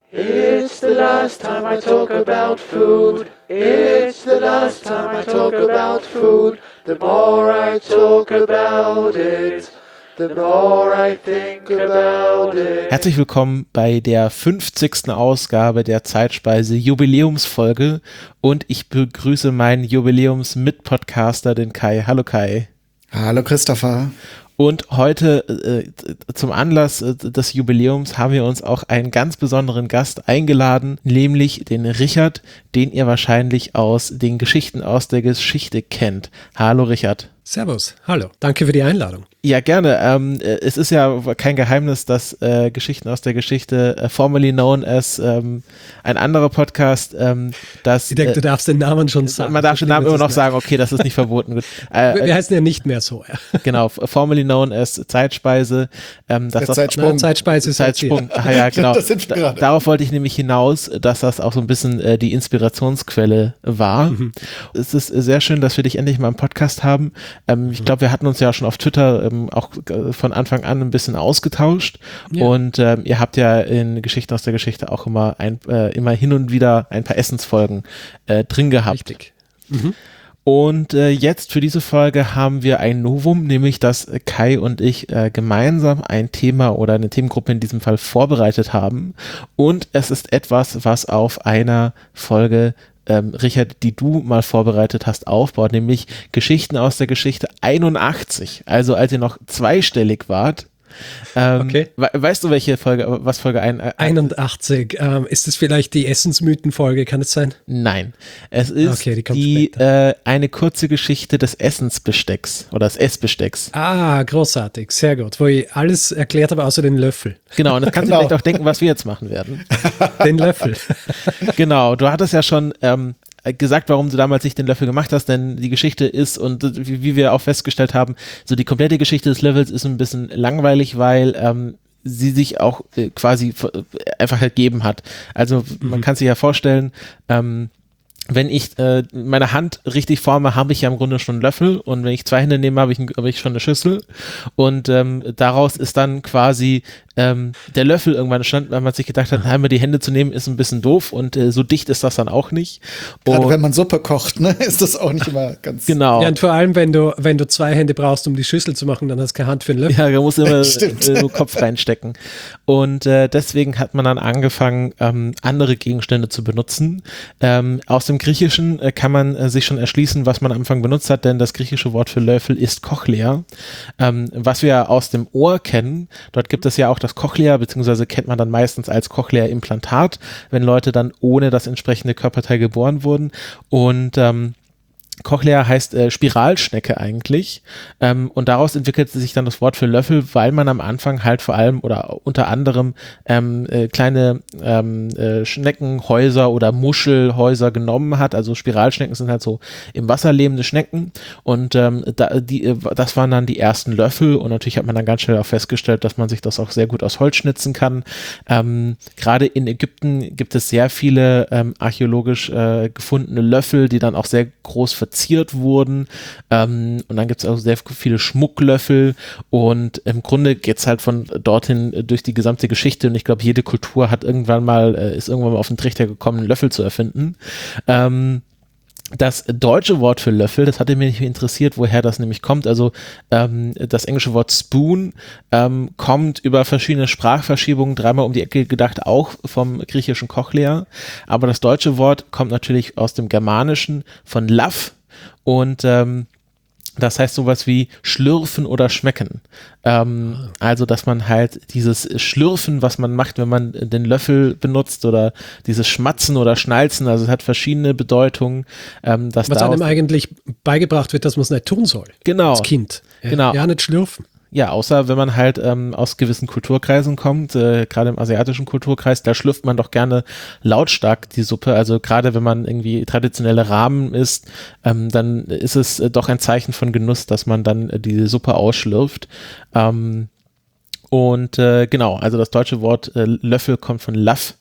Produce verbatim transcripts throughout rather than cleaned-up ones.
It's the last time I talk about food. It's the last time I talk about food. The more I talk about it, the more I think about it. Herzlich willkommen bei der fünfzigsten Ausgabe der Zeitspeise Jubiläumsfolge und ich begrüße meinen Jubiläums-Mitpodcaster, den Kai. Hallo Kai. Hallo Christopher. Und heute äh, zum Anlass äh, des Jubiläums haben wir uns auch einen ganz besonderen Gast eingeladen, nämlich den Richard, den ihr wahrscheinlich aus den Geschichten aus der Geschichte kennt. Hallo Richard. Servus, hallo, danke für die Einladung. Ja, gerne. Ähm, es ist ja kein Geheimnis, dass äh, Geschichten aus der Geschichte, äh, formerly known as ähm, ein anderer Podcast, ähm, das... Ich denke, äh, du darfst den Namen schon sagen. Man darf den Namen immer noch sagen, okay, das ist nicht verboten. Äh, wir, wir heißen ja nicht mehr so. Ja. Genau, formerly known as Zeitspeise. Ähm, dass ja, das Zeitsprung. Na, Zeitspeise ist Zeitsprung. Ah, ja, genau. Das sind wir da, darauf wollte ich nämlich hinaus, dass das auch so ein bisschen äh, die Inspirationsquelle war. Mhm. Es ist sehr schön, dass wir dich endlich mal im Podcast haben. Ähm, ich glaube, wir hatten uns ja schon auf Twitter ähm, auch von Anfang an ein bisschen ausgetauscht ja. und ähm, ihr habt ja in Geschichten aus der Geschichte auch immer ein, äh, immer hin und wieder ein paar Essensfolgen äh, drin gehabt. Richtig. Mhm. Und äh, jetzt für diese Folge haben wir ein Novum, nämlich dass Kai und ich äh, gemeinsam ein Thema oder eine Themengruppe in diesem Fall vorbereitet haben und es ist etwas, was auf einer Folge Ähm, Richard, die du mal vorbereitet hast, aufbaut, nämlich Geschichten aus der Geschichte einundachtzig, also als ihr noch zweistellig wart. Ähm, okay. we- weißt du, welche Folge, was Folge ein, äh, einundachtzig, ähm, ist es vielleicht die Essensmythen-Folge, kann es sein? Nein, es ist okay, die, die äh, eine kurze Geschichte des Essensbestecks oder des Essbestecks. Ah, großartig, sehr gut, wo ich alles erklärt habe, außer den Löffel. Genau, und das kannst genau. du vielleicht auch denken, was wir jetzt machen werden. Den Löffel. Genau, du hattest ja schon ähm, gesagt, warum du damals nicht den Löffel gemacht hast, denn die Geschichte ist, und wie, wie wir auch festgestellt haben, so die komplette Geschichte des Löffels ist ein bisschen langweilig, weil ähm, sie sich auch äh, quasi äh, einfach ergeben hat. Also mhm. man kann sich ja vorstellen, ähm, wenn ich äh, meine Hand richtig forme, habe ich ja im Grunde schon einen Löffel und wenn ich zwei Hände nehme, habe ich, hab ich schon eine Schüssel und ähm, daraus ist dann quasi ähm, der Löffel irgendwann entstanden, weil man sich gedacht hat, einmal die Hände zu nehmen ist ein bisschen doof und äh, so dicht ist das dann auch nicht. Gerade und, wenn man Suppe kocht, ne, ist das auch nicht immer ganz... Genau. Ja, und vor allem, wenn du, wenn du zwei Hände brauchst, um die Schüssel zu machen, dann hast du keine Hand für den Löffel. Ja, da muss immer äh, so Kopf reinstecken. Und äh, deswegen hat man dann angefangen, ähm, andere Gegenstände zu benutzen. Ähm, aus dem Griechischen äh, kann man äh, sich schon erschließen, was man am Anfang benutzt hat, denn das griechische Wort für Löffel ist Cochlea. Ähm, was wir aus dem Ohr kennen, dort gibt es ja auch das Cochlea, beziehungsweise kennt man dann meistens als Cochlea-Implantat, wenn Leute dann ohne das entsprechende Körperteil geboren wurden. Und ähm, Cochlea heißt äh, Spiralschnecke eigentlich ähm, und daraus entwickelte sich dann das Wort für Löffel, weil man am Anfang halt vor allem oder unter anderem ähm, äh, kleine ähm, äh, Schneckenhäuser oder Muschelhäuser genommen hat, also Spiralschnecken sind halt so im Wasser lebende Schnecken und ähm, da, die, äh, das waren dann die ersten Löffel und natürlich hat man dann ganz schnell auch festgestellt, dass man sich das auch sehr gut aus Holz schnitzen kann. Ähm, gerade in Ägypten gibt es sehr viele ähm, archäologisch äh, gefundene Löffel, die dann auch sehr groß verziert wurden ähm, und dann gibt es auch sehr viele Schmucklöffel und im Grunde geht es halt von dorthin durch die gesamte Geschichte und ich glaube, jede Kultur hat irgendwann mal, äh, ist irgendwann mal auf den Trichter gekommen, einen Löffel zu erfinden. Ähm, Das deutsche Wort für Löffel, das hatte mich interessiert, woher das nämlich kommt. Also ähm, das englische Wort Spoon ähm, kommt über verschiedene Sprachverschiebungen dreimal um die Ecke gedacht, auch vom griechischen Cochlea. Aber das deutsche Wort kommt natürlich aus dem Germanischen von Laff und ähm, das heißt sowas wie schlürfen oder schmecken. Ähm, also, dass man halt dieses Schlürfen, was man macht, wenn man den Löffel benutzt oder dieses Schmatzen oder Schnalzen, also es hat verschiedene Bedeutungen. Ähm, dass was einem eigentlich beigebracht wird, dass man es nicht tun soll. Genau. Als Kind. Ja, genau. Ja, nicht schlürfen. Ja, außer wenn man halt ähm, aus gewissen Kulturkreisen kommt, äh, gerade im asiatischen Kulturkreis, da schlürft man doch gerne lautstark die Suppe. Also gerade wenn man irgendwie traditionelle Ramen isst, ähm, dann ist es äh, doch ein Zeichen von Genuss, dass man dann äh, die Suppe ausschlürft. Ähm, und äh, genau, also das deutsche Wort äh, Löffel kommt von Laff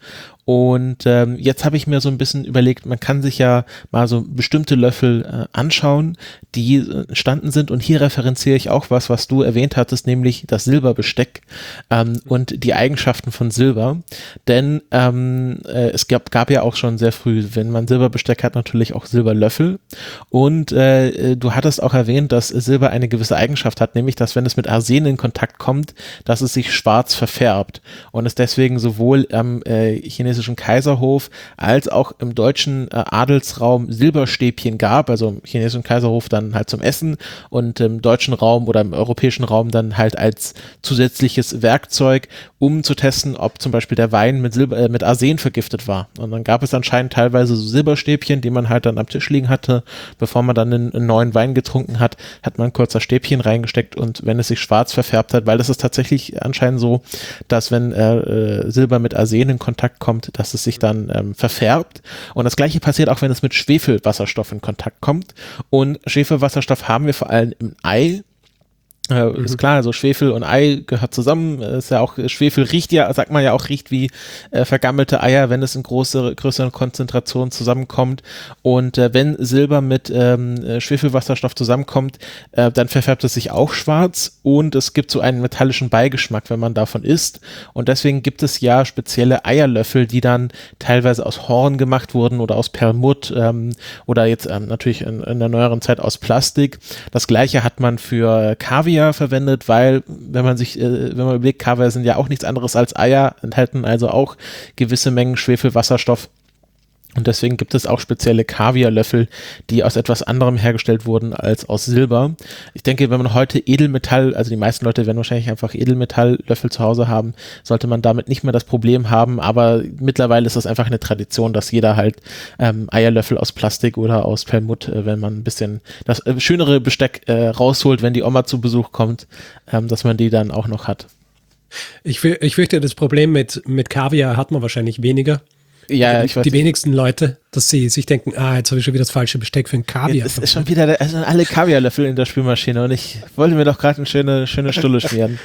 Und ähm, jetzt habe ich mir so ein bisschen überlegt, man kann sich ja mal so bestimmte Löffel äh, anschauen, die äh, entstanden sind. Und hier referenziere ich auch was, was du erwähnt hattest, nämlich das Silberbesteck ähm, und die Eigenschaften von Silber. Denn ähm, äh, es gab, gab ja auch schon sehr früh, wenn man Silberbesteck hat, natürlich auch Silberlöffel. Und äh, du hattest auch erwähnt, dass Silber eine gewisse Eigenschaft hat, nämlich, dass wenn es mit Arsen in Kontakt kommt, dass es sich schwarz verfärbt und es deswegen sowohl am äh, chinesischen Kaiserhof als auch im deutschen äh, Adelsraum Silberstäbchen gab, also im chinesischen Kaiserhof dann halt zum Essen und im deutschen Raum oder im europäischen Raum dann halt als zusätzliches Werkzeug, um zu testen, ob zum Beispiel der Wein mit Silber, äh, mit Arsen vergiftet war. Und dann gab es anscheinend teilweise so Silberstäbchen, die man halt dann am Tisch liegen hatte, bevor man dann einen, einen neuen Wein getrunken hat, hat man kurz das Stäbchen reingesteckt und wenn es sich schwarz verfärbt hat, weil das ist tatsächlich anscheinend so, dass wenn äh, Silber mit Arsen in Kontakt kommt, dass es sich dann ähm, verfärbt. Und das gleiche passiert auch, wenn es mit Schwefelwasserstoff in Kontakt kommt. Und Schwefelwasserstoff haben wir vor allem im Ei. Äh, mhm. Ist klar, also Schwefel und Ei gehört zusammen, ist ja auch, Schwefel riecht ja, sagt man ja auch, riecht wie äh, vergammelte Eier, wenn es in große, größeren Konzentrationen zusammenkommt und äh, wenn Silber mit ähm, Schwefelwasserstoff zusammenkommt, äh, dann verfärbt es sich auch schwarz und es gibt so einen metallischen Beigeschmack, wenn man davon isst und deswegen gibt es ja spezielle Eierlöffel, die dann teilweise aus Horn gemacht wurden oder aus Perlmutt ähm, oder jetzt ähm, natürlich in, in der neueren Zeit aus Plastik. Das gleiche hat man für Kaviar verwendet, weil, wenn man sich, äh, wenn man überlegt, Kaviar sind ja auch nichts anderes als Eier, enthalten also auch gewisse Mengen Schwefelwasserstoff. Und deswegen gibt es auch spezielle Kaviarlöffel, die aus etwas anderem hergestellt wurden als aus Silber. Ich denke, wenn man heute Edelmetall, also die meisten Leute werden wahrscheinlich einfach Edelmetalllöffel zu Hause haben, sollte man damit nicht mehr das Problem haben. Aber mittlerweile ist das einfach eine Tradition, dass jeder halt ähm, Eierlöffel aus Plastik oder aus Perlmutt, äh, wenn man ein bisschen das äh, schönere Besteck äh, rausholt, wenn die Oma zu Besuch kommt, ähm, dass man die dann auch noch hat. Ich, ich fürchte, das Problem mit, mit Kaviar hat man wahrscheinlich weniger. Ja, die, ich weiß die nicht. wenigsten Leute, dass sie sich denken, ah, jetzt habe ich schon wieder das falsche Besteck für ein Kaviar. Es ist schon wieder der, also alle Kaviarlöffel in der Spülmaschine und ich wollte mir doch gerade eine schöne, schöne Stulle schmieren.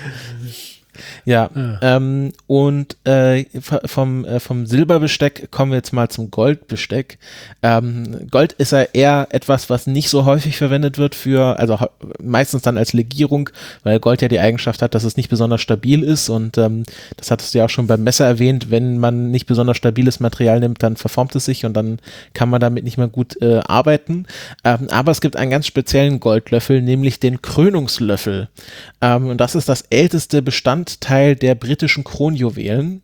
Ja, Ah. ähm, und äh, vom, äh, vom Silberbesteck kommen wir jetzt mal zum Goldbesteck. Ähm, Gold ist ja eher etwas, was nicht so häufig verwendet wird für, also meistens dann als Legierung, weil Gold ja die Eigenschaft hat, dass es nicht besonders stabil ist und ähm, das hattest du ja auch schon beim Messer erwähnt, wenn man nicht besonders stabiles Material nimmt, dann verformt es sich und dann kann man damit nicht mehr gut äh, arbeiten. Ähm, aber es gibt einen ganz speziellen Goldlöffel, nämlich den Krönungslöffel. Ähm, und das ist das älteste Bestandteil der britischen Kronjuwelen.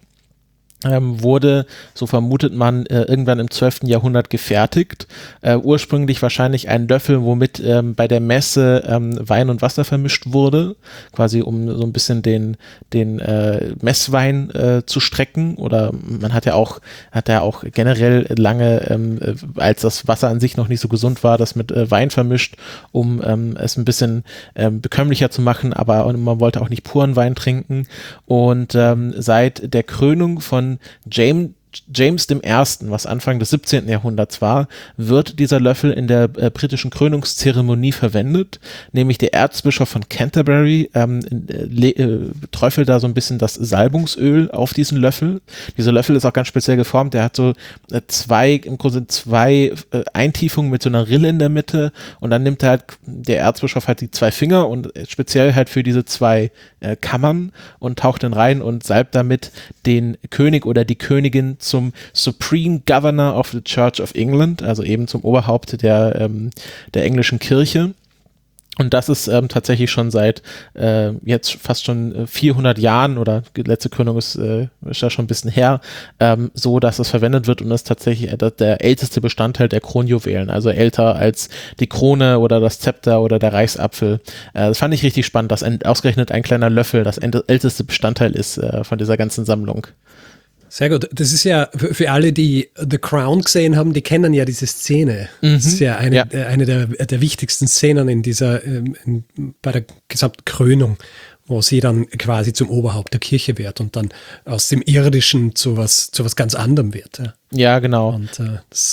Ähm, wurde, so vermutet man, äh, irgendwann im zwölften Jahrhundert gefertigt. Äh, ursprünglich wahrscheinlich ein Löffel, womit ähm, bei der Messe ähm, Wein und Wasser vermischt wurde, quasi um so ein bisschen den, den äh, Messwein äh, zu strecken. Oder man hat ja auch, hat ja auch generell lange, ähm, als das Wasser an sich noch nicht so gesund war, das mit äh, Wein vermischt, um ähm, es ein bisschen ähm, bekömmlicher zu machen, aber man wollte auch nicht puren Wein trinken. Und ähm, seit der Krönung von James James dem Ersten, was Anfang des siebzehnten Jahrhunderts war, wird dieser Löffel in der äh, britischen Krönungszeremonie verwendet, nämlich der Erzbischof von Canterbury ähm, äh, äh, träufelt da so ein bisschen das Salbungsöl auf diesen Löffel. Dieser Löffel ist auch ganz speziell geformt, der hat so äh, zwei, im Grunde zwei äh, Eintiefungen mit so einer Rille in der Mitte und dann nimmt er halt, der Erzbischof halt die zwei Finger und speziell halt für diese zwei äh, Kammern und taucht dann rein und salbt damit den König oder die Königin zum Supreme Governor of the Church of England, also eben zum Oberhaupt der, ähm, der englischen Kirche. Und das ist ähm, tatsächlich schon seit äh, jetzt fast schon äh, vierhundert Jahren oder die letzte Krönung ist, äh, ist ja schon ein bisschen her, ähm, so, dass es verwendet wird und das ist tatsächlich äh, der älteste Bestandteil der Kronjuwelen, also älter als die Krone oder das Zepter oder der Reichsapfel. Äh, das fand ich richtig spannend, dass ein, ausgerechnet ein kleiner Löffel das älteste Bestandteil ist äh, von dieser ganzen Sammlung. Sehr gut. Das ist ja für, für alle, die The Crown gesehen haben, die kennen ja diese Szene. Mhm. Das ist ja eine, ja. eine der, der wichtigsten Szenen in dieser, in, bei der gesamten Krönung, wo sie dann quasi zum Oberhaupt der Kirche wird und dann aus dem Irdischen zu was, zu was ganz anderem wird. Ja, ja genau. Und äh, das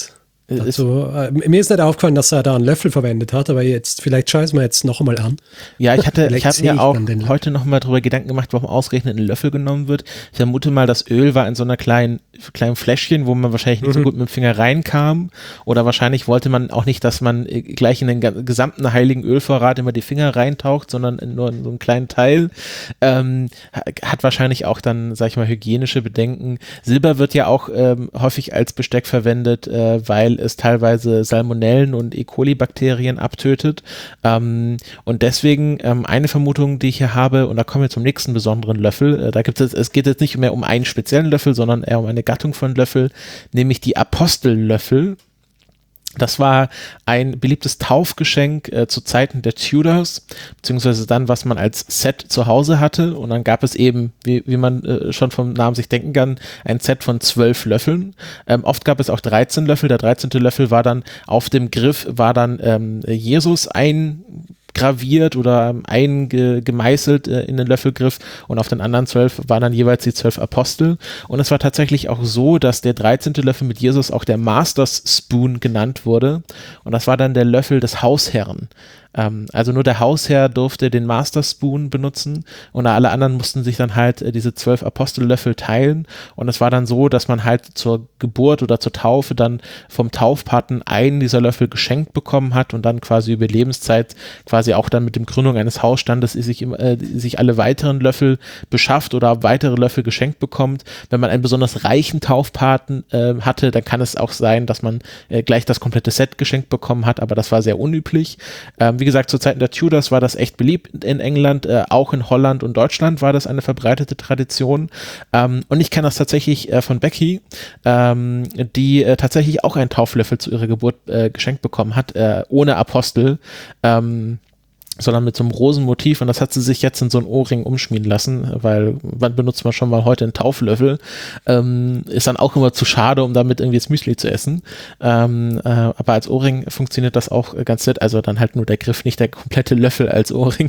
Also, äh, mir ist nicht aufgefallen, dass er da einen Löffel verwendet hat, aber jetzt, vielleicht schaue ich es mir jetzt noch einmal an. Ja, ich hatte, ich habe mir auch den heute noch mal drüber Gedanken gemacht, warum ausgerechnet ein Löffel genommen wird. Ich vermute mal, das Öl war in so einer kleinen, kleinen Fläschchen, wo man wahrscheinlich nicht mhm. so gut mit dem Finger reinkam. Oder wahrscheinlich wollte man auch nicht, dass man gleich in den gesamten heiligen Ölvorrat immer die Finger reintaucht, sondern nur in so einen kleinen Teil. Ähm, hat wahrscheinlich auch dann, sag ich mal, hygienische Bedenken. Silber wird ja auch ähm, häufig als Besteck verwendet, äh, weil es teilweise Salmonellen und E. coli-Bakterien abtötet. Ähm, und deswegen ähm, eine Vermutung, die ich hier habe, und da kommen wir zum nächsten besonderen Löffel. Äh, da gibt es, es geht jetzt nicht mehr um einen speziellen Löffel, sondern eher um eine Gattung von Löffel, nämlich die Apostellöffel. Das war ein beliebtes Taufgeschenk äh, zu Zeiten der Tudors, beziehungsweise dann, was man als Set zu Hause hatte. Und dann gab es eben, wie, wie man äh, schon vom Namen sich denken kann, ein Set von zwölf Löffeln. Ähm, oft gab es auch dreizehn Löffel. Der dreizehnte Löffel war dann, auf dem Griff war dann ähm, Jesus ein graviert oder eingemeißelt äh, in den Löffelgriff, und auf den anderen zwölf waren dann jeweils die zwölf Apostel. Und es war tatsächlich auch so, dass der dreizehnte Löffel mit Jesus auch der Master's Spoon genannt wurde, und das war dann der Löffel des Hausherren. Ähm, also nur der Hausherr durfte den Master Spoon benutzen, und alle anderen mussten sich dann halt äh, diese zwölf Apostellöffel teilen, und es war dann so, dass man halt zur Geburt oder zur Taufe dann vom Taufpaten einen dieser Löffel geschenkt bekommen hat und dann quasi über Lebenszeit quasi auch dann mit dem Gründung eines Hausstandes sich, äh, sich alle weiteren Löffel beschafft oder weitere Löffel geschenkt bekommt. Wenn man einen besonders reichen Taufpaten äh, hatte, dann kann es auch sein, dass man äh, gleich das komplette Set geschenkt bekommen hat, aber das war sehr unüblich. Ähm, wie gesagt, zu Zeiten der Tudors war das echt beliebt in England, äh, auch in Holland und Deutschland war das eine verbreitete Tradition. Ähm, und ich kenne das tatsächlich äh, von Becky, ähm, die äh, tatsächlich auch einen Tauflöffel zu ihrer Geburt äh, geschenkt bekommen hat, äh, ohne Apostel. Ähm, sondern mit so einem Rosenmotiv, und das hat sie sich jetzt in so einen Ohrring umschmieden lassen, weil wann benutzt man schon mal heute einen Tauflöffel, ähm, ist dann auch immer zu schade, um damit irgendwie das Müsli zu essen, ähm, äh, aber als Ohrring funktioniert das auch ganz nett, also dann halt nur der Griff, nicht der komplette Löffel als Ohrring.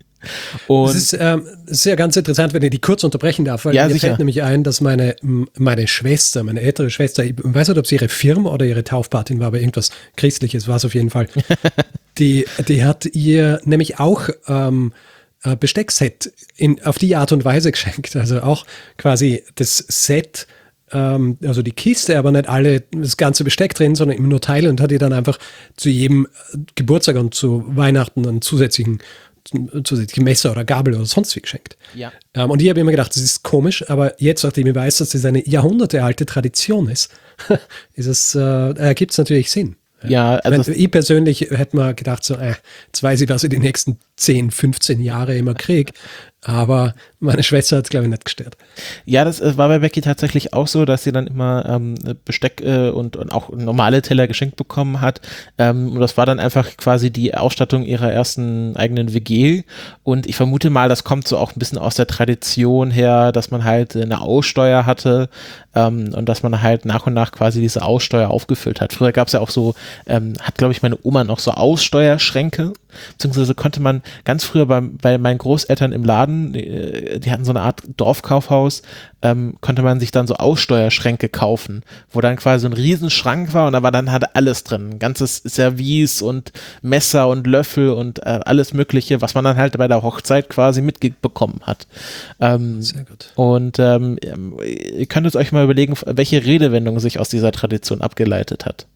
Und das ist, ähm, das ist ja ganz interessant, wenn ich die kurz unterbrechen darf, weil ja, mir sicher. fällt nämlich ein, dass meine, meine Schwester, meine ältere Schwester, ich weiß nicht, ob sie ihre Firma oder ihre Taufpatin war, aber irgendwas Christliches war es auf jeden Fall. die, die hat ihr nämlich auch ähm, Besteckset in, auf die Art und Weise geschenkt. Also auch quasi das Set, ähm, also die Kiste, aber nicht alle das ganze Besteck drin, sondern immer nur Teile, und hat ihr dann einfach zu jedem Geburtstag und zu Weihnachten einen zusätzlichen zusätzliche Messer oder Gabel oder sonst wie geschenkt. Ja. Ähm, und ich habe immer gedacht, das ist komisch, aber jetzt, nachdem ich weiß, dass das eine jahrhundertealte Tradition ist, ist es, äh, ergibt es natürlich Sinn. Ja, also ich, ich persönlich hätte mir gedacht, so, äh, jetzt weiß ich, was ich die nächsten zehn, fünfzehn Jahre immer kriege, aber meine Schwester hat es, glaube ich, nicht gestört. Ja, das äh, war bei Becky tatsächlich auch so, dass sie dann immer ähm, Besteck äh, und, und auch normale Teller geschenkt bekommen hat. Ähm, und das war dann einfach quasi die Ausstattung ihrer ersten eigenen W G. Und ich vermute mal, das kommt so auch ein bisschen aus der Tradition her, dass man halt eine Aussteuer hatte ähm, und dass man halt nach und nach quasi diese Aussteuer aufgefüllt hat. Früher gab es ja auch so, ähm, hat glaube ich meine Oma noch so Aussteuerschränke, beziehungsweise konnte man ganz früher bei, bei meinen Großeltern im Laden, die, die hatten so eine Art Dorfkaufhaus, ähm, konnte man sich dann so Aussteuerschränke kaufen, wo dann quasi so ein Riesenschrank war, und da war dann halt alles drin, ein ganzes Service und Messer und Löffel und äh, alles mögliche, was man dann halt bei der Hochzeit quasi mitbekommen hat. Ähm, Sehr gut. Und ähm, ihr könnt euch mal überlegen, welche Redewendung sich aus dieser Tradition abgeleitet hat.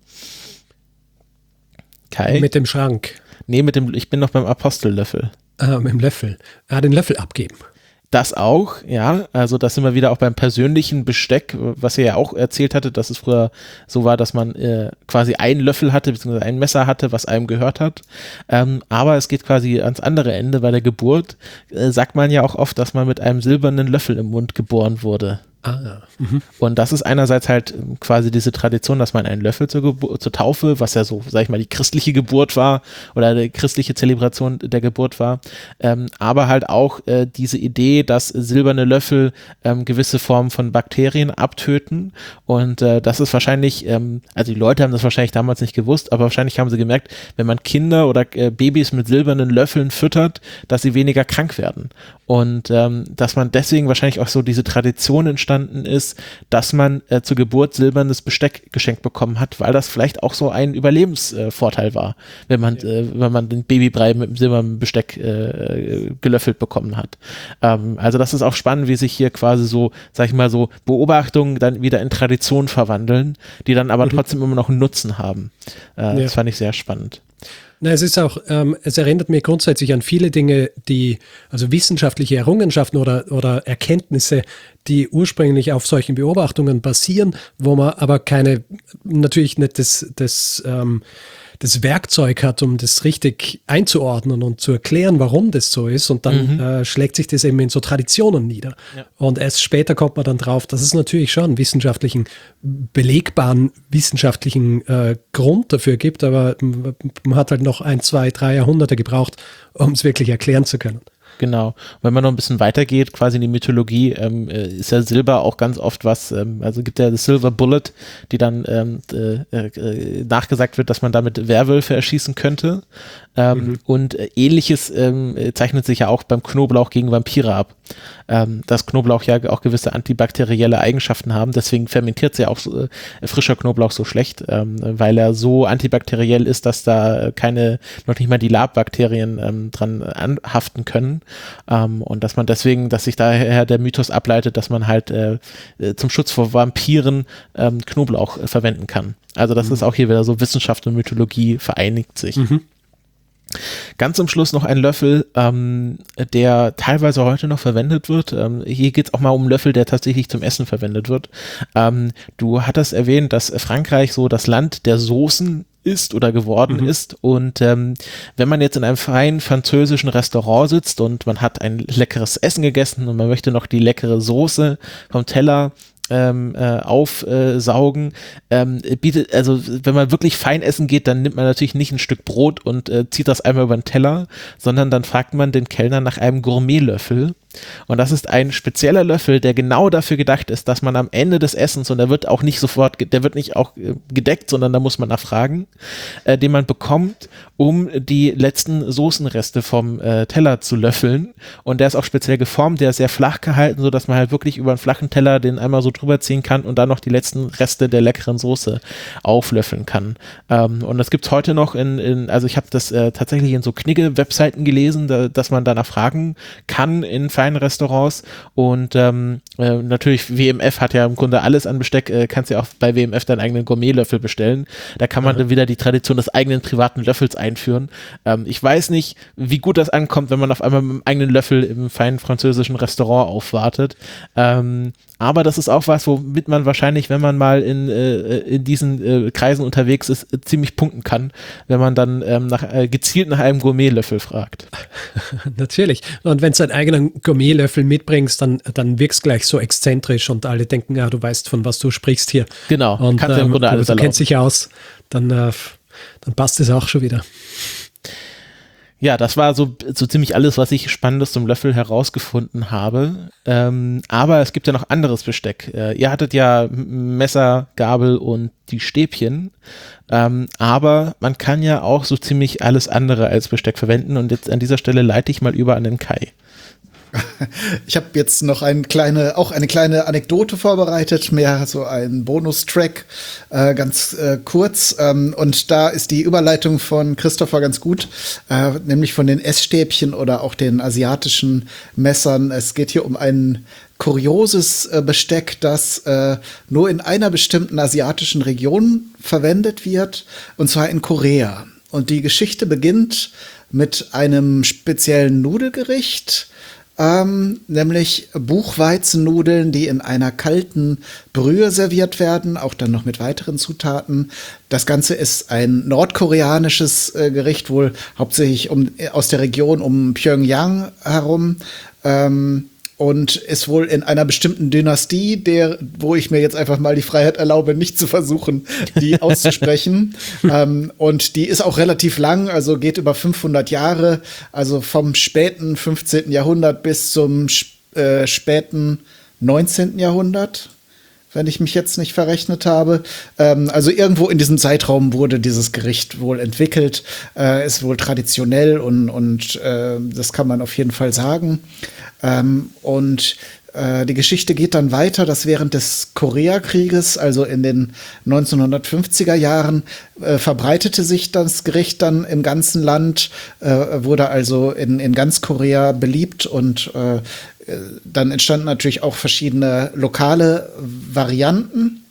Kai? Mit dem Schrank. Nee, mit dem, ich bin noch beim Apostellöffel. Ah, mit dem Löffel. Ah, den Löffel abgeben. Das auch, ja, also das sind wir wieder auch beim persönlichen Besteck, was ihr ja auch erzählt hattet, dass es früher so war, dass man äh, quasi einen Löffel hatte, beziehungsweise ein Messer hatte, was einem gehört hat, ähm, aber es geht quasi ans andere Ende. Bei der Geburt äh, sagt man ja auch oft, dass man mit einem silbernen Löffel im Mund geboren wurde. Ah, mhm. Und das ist einerseits halt quasi diese Tradition, dass man einen Löffel zur, Gebu- zur Taufe, was ja so, sag ich mal, die christliche Geburt war oder die christliche Zelebration der Geburt war, ähm, aber halt auch äh, diese Idee, dass silberne Löffel ähm, gewisse Formen von Bakterien abtöten, und äh, das ist wahrscheinlich, ähm, also die Leute haben das wahrscheinlich damals nicht gewusst, aber wahrscheinlich haben sie gemerkt, wenn man Kinder oder äh, Babys mit silbernen Löffeln füttert, dass sie weniger krank werden, und ähm, dass man deswegen wahrscheinlich auch so diese Tradition entstanden entstanden ist, dass man äh, zur Geburt silbernes Besteck geschenkt bekommen hat, weil das vielleicht auch so ein Überlebensvorteil äh, war, wenn man, ja. äh, wenn man den Babybrei mit dem silbernen Besteck äh, gelöffelt bekommen hat. Ähm, also das ist auch spannend, wie sich hier quasi so, sag ich mal so, Beobachtungen dann wieder in Tradition verwandeln, die dann aber mhm. trotzdem immer noch einen Nutzen haben. Äh, ja. Das fand ich sehr spannend. Na, es ist auch, ähm, es erinnert mich grundsätzlich an viele Dinge, die, also wissenschaftliche Errungenschaften oder, oder Erkenntnisse, die ursprünglich auf solchen Beobachtungen basieren, wo man aber keine, natürlich nicht das, das, ähm, das Werkzeug hat, um das richtig einzuordnen und zu erklären, warum das so ist. Und dann mhm. äh, schlägt sich das eben in so Traditionen nieder. Ja. Und erst später kommt man dann drauf, dass es natürlich schon einen wissenschaftlichen, belegbaren wissenschaftlichen äh, Grund dafür gibt, aber man hat halt noch ein, zwei, drei Jahrhunderte gebraucht, um es wirklich erklären zu können. Genau. Wenn man noch ein bisschen weitergeht, quasi in die Mythologie, ähm, ist ja Silber auch ganz oft was, ähm, also gibt ja das Silver Bullet, die dann ähm, äh, äh, nachgesagt wird, dass man damit Werwölfe erschießen könnte. Ähm, mhm. Und äh, ähnliches ähm, zeichnet sich ja auch beim Knoblauch gegen Vampire ab. Ähm, dass Knoblauch ja auch gewisse antibakterielle Eigenschaften haben, deswegen fermentiert es ja auch so, äh, frischer Knoblauch so schlecht, ähm, weil er so antibakteriell ist, dass da keine, noch nicht mal die Labbakterien ähm, dran anhaften können. Ähm, und dass man deswegen, dass sich daher der Mythos ableitet, dass man halt äh, zum Schutz vor Vampiren ähm, Knoblauch äh, verwenden kann. Also das mhm. ist auch hier wieder so, Wissenschaft und Mythologie vereinigt sich. Mhm. Ganz zum Schluss noch ein Löffel, ähm, der teilweise heute noch verwendet wird. Ähm, hier geht es auch mal um einen Löffel, der tatsächlich zum Essen verwendet wird. Ähm, du hattest erwähnt, dass Frankreich so das Land der Soßen ist oder geworden mhm. ist, und ähm, wenn man jetzt in einem feinen französischen Restaurant sitzt und man hat ein leckeres Essen gegessen und man möchte noch die leckere Soße vom Teller Ähm, äh, aufsaugen, ähm, bietet, also wenn man wirklich fein essen geht, dann nimmt man natürlich nicht ein Stück Brot und äh, zieht das einmal über den Teller, sondern dann fragt man den Kellner nach einem Gourmetlöffel. Und das ist ein spezieller Löffel, der genau dafür gedacht ist, dass man am Ende des Essens, und der wird auch nicht sofort, der wird nicht auch gedeckt, sondern da muss man nachfragen, äh, den man bekommt, um die letzten Soßenreste vom äh, Teller zu löffeln. Und der ist auch speziell geformt, der ist sehr flach gehalten, sodass man halt wirklich über einen flachen Teller den einmal so drüber ziehen kann und dann noch die letzten Reste der leckeren Soße auflöffeln kann. Ähm, und das gibt es heute noch in, in, also ich habe das äh, tatsächlich in so Knigge-Webseiten gelesen, da, dass man danach fragen kann in feinen Restaurants, und ähm, äh, natürlich W M F hat ja im Grunde alles an Besteck, äh, kannst ja auch bei W M F deinen eigenen Gourmetlöffel bestellen. Da kann man mhm. dann wieder die Tradition des eigenen privaten Löffels einführen. Ähm, ich weiß nicht, wie gut das ankommt, wenn man auf einmal mit einem eigenen Löffel im feinen französischen Restaurant aufwartet. Ähm, aber das ist auch was, womit man wahrscheinlich, wenn man mal in, äh, in diesen äh, Kreisen unterwegs ist, äh, ziemlich punkten kann, wenn man dann ähm, nach, äh, gezielt nach einem Gourmetlöffel fragt. Natürlich. Und wenn du einen eigenen Gourmetlöffel mitbringst, dann, dann wirkst gleich so exzentrisch und alle denken, ja, du weißt, von was du sprichst hier. Genau, und kannst ähm, im Grunde alles du erlauben. kennst dich aus, dann, äh, dann passt es auch schon wieder. Ja, das war so, so ziemlich alles, was ich Spannendes zum Löffel herausgefunden habe. Ähm, aber es gibt ja noch anderes Besteck. Äh, ihr hattet ja Messer, Gabel und die Stäbchen. Ähm, aber man kann ja auch so ziemlich alles andere als Besteck verwenden. Und jetzt an dieser Stelle leite ich mal über an den Kai. Ich habe jetzt noch eine kleine, auch eine kleine Anekdote vorbereitet, mehr so ein Bonustrack, äh, ganz äh, kurz. Ähm, und da ist die Überleitung von Christopher ganz gut, äh, nämlich von den Essstäbchen oder auch den asiatischen Messern. Es geht hier um ein kurioses äh, Besteck, das äh, nur in einer bestimmten asiatischen Region verwendet wird, und zwar in Korea. Und die Geschichte beginnt mit einem speziellen Nudelgericht, Ähm, nämlich Buchweizennudeln, die in einer kalten Brühe serviert werden, auch dann noch mit weiteren Zutaten. Das Ganze ist ein nordkoreanisches äh, Gericht, wohl hauptsächlich um, aus der Region um Pyongyang herum. Ähm, Und ist wohl in einer bestimmten Dynastie, der, wo ich mir jetzt einfach mal die Freiheit erlaube, nicht zu versuchen, die auszusprechen. ähm, und die ist auch relativ lang, also geht über fünfhundert Jahre, also vom späten fünfzehnten Jahrhundert bis zum äh, späten neunzehnten Jahrhundert, wenn ich mich jetzt nicht verrechnet habe. Ähm, also irgendwo in diesem Zeitraum wurde dieses Gericht wohl entwickelt, äh, ist wohl traditionell und, und äh, das kann man auf jeden Fall sagen. Ähm, und äh, die Geschichte geht dann weiter, dass während des Koreakrieges, also in den neunzehnhundertfünfziger Jahren, äh, verbreitete sich das Gericht dann im ganzen Land, äh, wurde also in, in ganz Korea beliebt und äh, dann entstanden natürlich auch verschiedene lokale Varianten,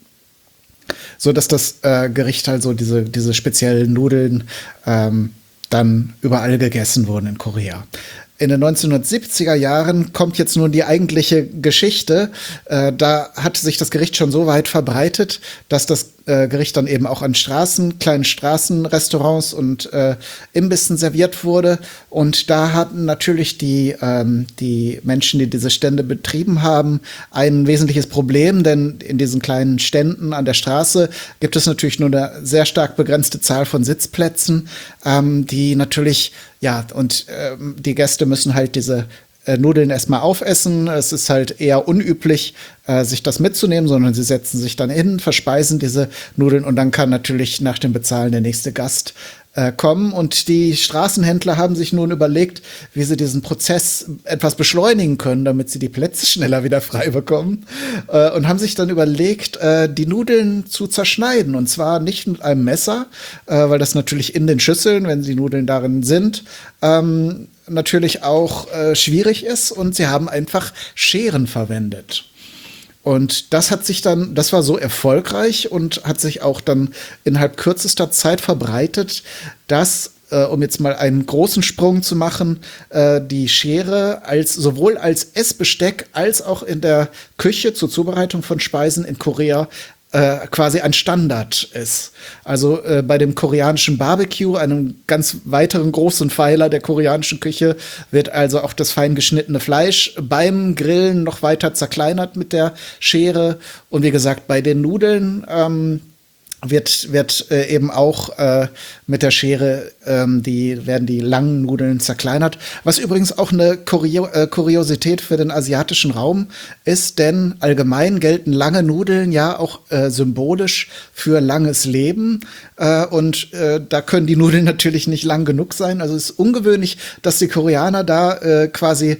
so dass das äh, Gericht also diese, diese speziellen Nudeln ähm, dann überall gegessen wurden in Korea. In den neunzehnhundertsiebziger Jahren kommt jetzt nun die eigentliche Geschichte. Äh, da hat sich das Gericht schon so weit verbreitet, dass das äh, Gericht dann eben auch an Straßen, kleinen Straßenrestaurants und äh, Imbissen serviert wurde. Und da hatten natürlich die, ähm, die Menschen, die diese Stände betrieben haben, ein wesentliches Problem, denn in diesen kleinen Ständen an der Straße gibt es natürlich nur eine sehr stark begrenzte Zahl von Sitzplätzen, ähm, die natürlich, ja, und ähm, die Gäste müssen halt diese äh, Nudeln erstmal aufessen. Es ist halt eher unüblich, äh, sich das mitzunehmen, sondern sie setzen sich dann hin, verspeisen diese Nudeln und dann kann natürlich nach dem Bezahlen der nächste Gast äh, kommen. Und die Straßenhändler haben sich nun überlegt, wie sie diesen Prozess etwas beschleunigen können, damit sie die Plätze schneller wieder frei bekommen. Äh, und haben sich dann überlegt, äh, die Nudeln zu zerschneiden. Und zwar nicht mit einem Messer, äh, weil das natürlich in den Schüsseln, wenn die Nudeln darin sind, ähm, natürlich auch äh, schwierig ist. Und sie haben einfach Scheren verwendet. Und das hat sich dann, das war so erfolgreich und hat sich auch dann innerhalb kürzester Zeit verbreitet, dass, äh, um jetzt mal einen großen Sprung zu machen, äh, die Schere als sowohl als Essbesteck als auch in der Küche zur Zubereitung von Speisen in Korea äh, quasi ein Standard ist. Also äh, bei dem koreanischen Barbecue, einem ganz weiteren großen Pfeiler der koreanischen Küche, wird also auch das fein geschnittene Fleisch beim Grillen noch weiter zerkleinert mit der Schere. Und wie gesagt, bei den Nudeln ähm, wird wird äh, eben auch äh, mit der Schere ähm, die werden die langen Nudeln zerkleinert, was übrigens auch eine Kurio äh, Kuriosität für den asiatischen Raum ist, denn allgemein gelten lange Nudeln ja auch äh, symbolisch für langes Leben äh, und äh, da können die Nudeln natürlich nicht lang genug sein, also es ist ungewöhnlich, dass die Koreaner da äh, quasi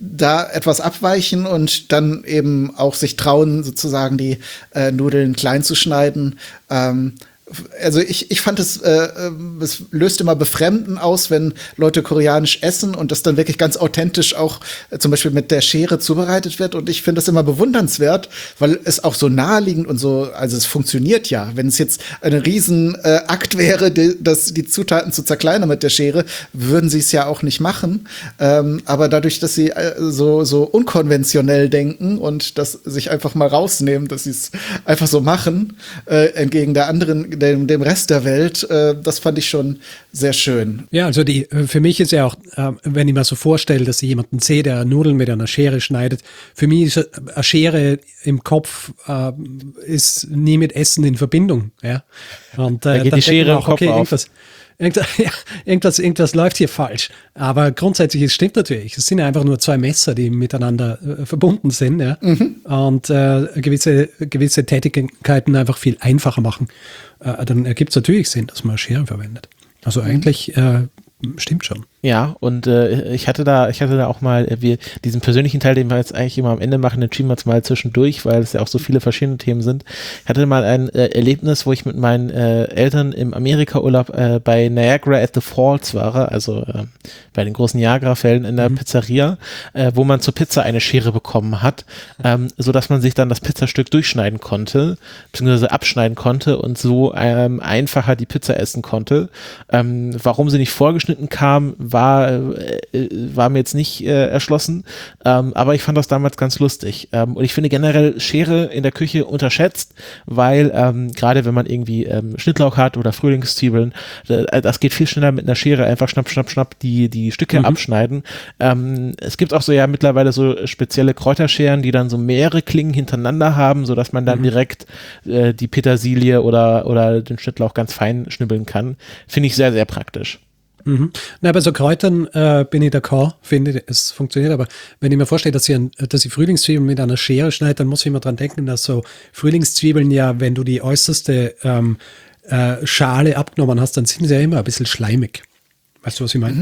da etwas abweichen und dann eben auch sich trauen, sozusagen die äh, Nudeln klein zu schneiden. Ähm, also ich, ich fand es, äh, es löst immer Befremden aus, wenn Leute koreanisch essen und das dann wirklich ganz authentisch auch äh, zum Beispiel mit der Schere zubereitet wird. Und ich finde das immer bewundernswert, weil es auch so naheliegend und so, also es funktioniert ja. Wenn es jetzt ein Riesenakt äh, wäre, die, das, die Zutaten zu zerkleinern mit der Schere, würden sie es ja auch nicht machen. Ähm, aber dadurch, dass sie äh, so, so unkonventionell denken und das sich einfach mal rausnehmen, dass sie es einfach so machen, äh, entgegen der anderen Dem, dem Rest der Welt, äh, das fand ich schon sehr schön. Ja, also die, für mich ist ja auch, äh, wenn ich mir so vorstelle, dass ich jemanden sehe, der Nudeln mit einer Schere schneidet, für mich ist eine Schere im Kopf äh, ist nie mit Essen in Verbindung. Ja? Und äh, da geht dann die Schere auch, im Kopf okay, auf. irgendwas, irgendwas, ja, irgendwas, irgendwas läuft hier falsch. Aber grundsätzlich, es stimmt natürlich. Es sind einfach nur zwei Messer, die miteinander äh, verbunden sind, ja? Mhm. Und äh, gewisse, gewisse Tätigkeiten einfach viel einfacher machen. Äh, dann ergibt es natürlich Sinn, dass man Schere verwendet. Also eigentlich äh, stimmt schon. Ja, und äh, ich hatte da, ich hatte da auch mal, äh, wir, diesen persönlichen Teil, den wir jetzt eigentlich immer am Ende machen, den schieben wir jetzt mal zwischendurch, weil es ja auch so viele verschiedene Themen sind. Ich hatte mal ein äh, Erlebnis, wo ich mit meinen äh, Eltern im Amerika-Urlaub äh, bei Niagara at the Falls war, also äh, bei den großen Niagara-Fällen in der mhm. Pizzeria, äh, wo man zur Pizza eine Schere bekommen hat, ähm, so dass man sich dann das Pizzastück durchschneiden konnte, beziehungsweise abschneiden konnte und so ähm, einfacher die Pizza essen konnte. Ähm, warum sie nicht vorgeschnitten kam, war, äh, war mir jetzt nicht äh, erschlossen, ähm, aber ich fand das damals ganz lustig. Ähm, und ich finde generell Schere in der Küche unterschätzt, weil ähm, gerade wenn man irgendwie ähm, Schnittlauch hat oder Frühlingszwiebeln, äh, das geht viel schneller mit einer Schere, einfach schnapp, schnapp, schnapp die, die Stücke mhm. abschneiden. Ähm, es gibt auch so ja mittlerweile so spezielle Kräuterscheren, die dann so mehrere Klingen hintereinander haben, sodass man dann mhm. direkt äh, die Petersilie oder, oder den Schnittlauch ganz fein schnibbeln kann. Finde ich sehr, sehr praktisch. Mhm. Na, bei so Kräutern äh, bin ich d'accord, finde, es funktioniert, aber wenn ich mir vorstelle, dass ich, ein, dass ich Frühlingszwiebeln mit einer Schere schneide, dann muss ich immer dran denken, dass so Frühlingszwiebeln ja, wenn du die äußerste ähm, äh, Schale abgenommen hast, dann sind sie ja immer ein bisschen schleimig. Weißt du, was ich meine? Mhm.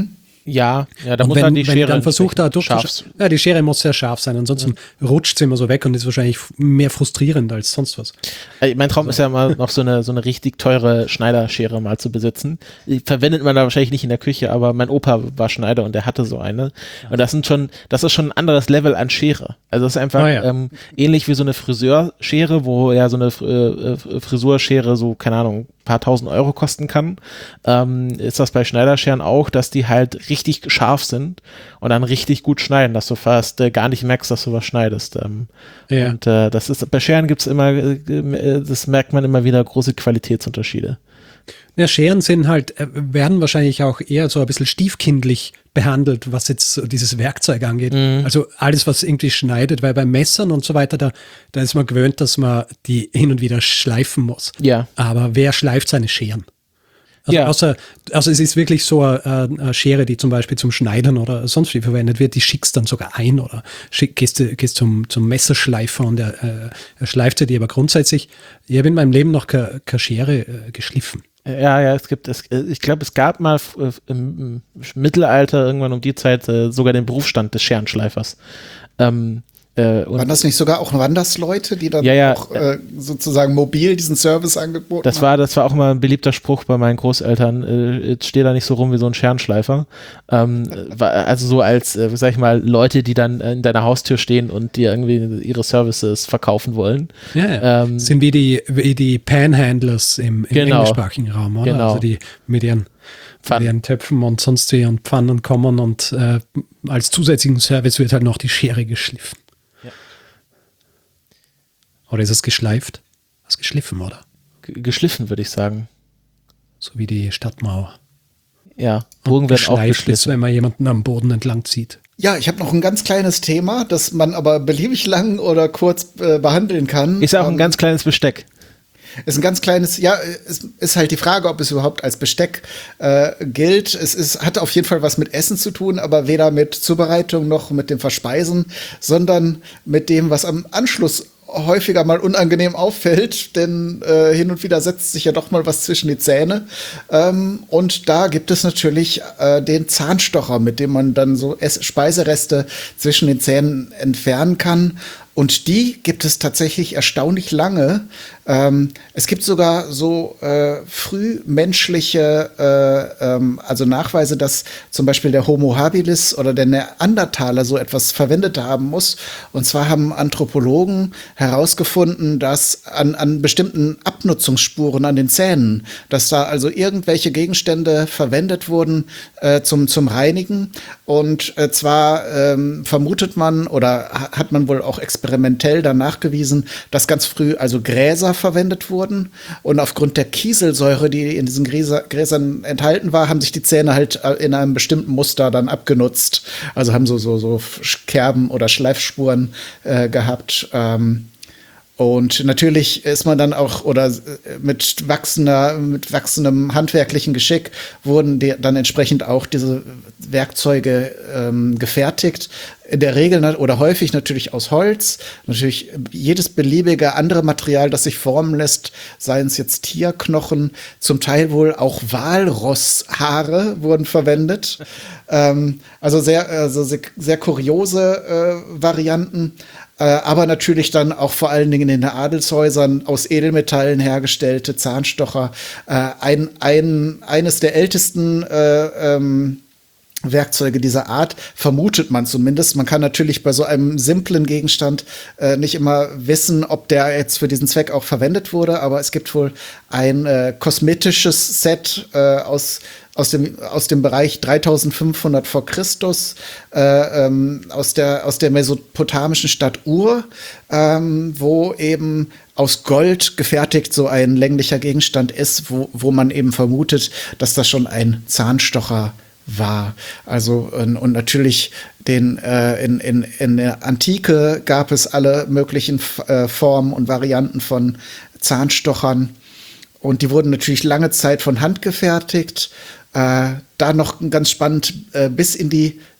Ja, ja, da und muss wenn, dann die wenn Schere dann versucht, da entsprechend durchzuschauen. Ja, die Schere muss sehr scharf sein, ansonsten ja. rutscht sie immer so weg und ist wahrscheinlich mehr frustrierend als sonst was. Also mein Traum ist ja mal noch so eine, so eine richtig teure Schneiderschere mal zu besitzen. Die verwendet man da wahrscheinlich nicht in der Küche, aber mein Opa war Schneider und der hatte so eine. Und das sind schon, das ist schon ein anderes Level an Schere. Also das ist einfach Ah, ja. ähm, ähnlich wie so eine Friseurschere, wo ja so eine äh, Frisurschere so, keine Ahnung, ein paar tausend Euro kosten kann. Ähm, ist das bei Schneiderscheren auch, dass die halt richtig scharf sind und dann richtig gut schneiden, dass du fast äh, gar nicht merkst, dass du was schneidest. Ähm, Ja. Und äh, das ist, bei Scheren gibt es immer, äh, das merkt man immer wieder, große Qualitätsunterschiede. Ja, Scheren sind halt, äh, werden wahrscheinlich auch eher so ein bisschen stiefkindlich behandelt, was jetzt so dieses Werkzeug angeht. Mhm. Also alles, was irgendwie schneidet, weil bei Messern und so weiter, da, da ist man gewöhnt, dass man die hin und wieder schleifen muss. Ja. Aber wer schleift seine Scheren? Also, Ja. außer, also es ist wirklich so eine, eine Schere, die zum Beispiel zum Schneidern oder sonst wie verwendet wird, die schickst dann sogar ein oder schick, gehst, du- gehst zum, zum Messerschleifer und er, äh, er schleift sie dir. Aber grundsätzlich, ich habe in meinem Leben noch keine, keine Schere äh, geschliffen. Ja, ja, es gibt, es, ich glaube, es gab mal äh, im, im Mittelalter, irgendwann um die Zeit, äh, sogar den Berufsstand des Scherenschleifers. Ähm, äh, und Waren das nicht sogar auch Wandersleute, die dann Ja, ja. auch äh, sozusagen mobil diesen Service angeboten das haben? war, das war auch mal ein beliebter Spruch bei meinen Großeltern. Äh, jetzt steh da nicht so rum wie so ein Scherenschleifer. Ähm, war, also so als, äh, sag ich mal, Leute, die dann in deiner Haustür stehen und dir irgendwie ihre Services verkaufen wollen. Ja, ja. Ähm, Sind wie die, wie die Panhandlers im, im Genau. englischsprachigen Raum, oder? Genau. Also die mit ihren, Pfannen. mit ihren Töpfen und sonst wie und Pfannen kommen und äh, als zusätzlichen Service wird halt noch die Schere geschliffen. Ja. Oder ist es geschleift? Was geschliffen, oder? g- geschliffen, würde ich sagen. So wie die Stadtmauer. Ja, Burgen werden auch Geschleift ist, geschliffen. wenn man jemanden am Boden entlang zieht. Ja, ich habe noch ein ganz kleines Thema, das man aber beliebig lang oder kurz äh, behandeln kann. Ist ja auch ein Ähm, ganz kleines Besteck. Ist ein ganz kleines, ja, es ist halt die Frage, ob es überhaupt als Besteck äh, gilt. Es ist, hat auf jeden Fall was mit Essen zu tun, aber weder mit Zubereitung noch mit dem Verspeisen, sondern mit dem, was am Anschluss häufiger mal unangenehm auffällt, denn äh, hin und wieder setzt sich ja doch mal was zwischen die Zähne. Ähm, und da gibt es natürlich äh, den Zahnstocher, mit dem man dann so Ess- Speisereste zwischen den Zähnen entfernen kann. Und die gibt es tatsächlich erstaunlich lange. Ähm, es gibt sogar so äh, frühmenschliche, äh, ähm, also Nachweise, dass zum Beispiel der Homo habilis oder der Neandertaler so etwas verwendet haben muss. Und zwar haben Anthropologen herausgefunden, dass an, an bestimmten Abnutzungsspuren an den Zähnen, dass da also irgendwelche Gegenstände verwendet wurden äh, zum, zum Reinigen. Und äh, zwar ähm, vermutet man oder ha- hat man wohl auch experimentell dann nachgewiesen, dass ganz früh also Gräser verwendet wurden. Und aufgrund der Kieselsäure, die in diesen Gräser, Gräsern enthalten war, haben sich die Zähne halt äh, in einem bestimmten Muster dann abgenutzt. Also haben so, so, so Kerben oder Schleifspuren äh, gehabt. Ähm, Und natürlich ist man dann auch, oder mit wachsender, mit wachsendem handwerklichen Geschick wurden die, dann entsprechend auch diese Werkzeuge ähm, gefertigt. In der Regel nat- oder häufig natürlich aus Holz. Natürlich jedes beliebige andere Material, das sich formen lässt, seien es jetzt Tierknochen, zum Teil wohl auch Walrosshaare wurden verwendet. Ähm, also sehr, also sehr, sehr kuriose äh, Varianten. Äh, aber natürlich dann auch vor allen Dingen in den Adelshäusern aus Edelmetallen hergestellte Zahnstocher. Äh, ein, ein, eines der ältesten äh, ähm, Werkzeuge dieser Art, vermutet man zumindest. Man kann natürlich bei so einem simplen Gegenstand äh, nicht immer wissen, ob der jetzt für diesen Zweck auch verwendet wurde, aber es gibt wohl ein äh, kosmetisches Set äh, aus aus dem, aus dem Bereich dreitausendfünfhundert vor Christus, äh, ähm, aus der, aus der mesopotamischen Stadt Ur, ähm, wo eben aus Gold gefertigt so ein länglicher Gegenstand ist, wo, wo man eben vermutet, dass das schon ein Zahnstocher war. Also und, und natürlich den äh, in, in, in der Antike gab es alle möglichen äh, Formen und Varianten von Zahnstochern. Und die wurden natürlich lange Zeit von Hand gefertigt. Äh, da noch ganz spannend, äh, bis in die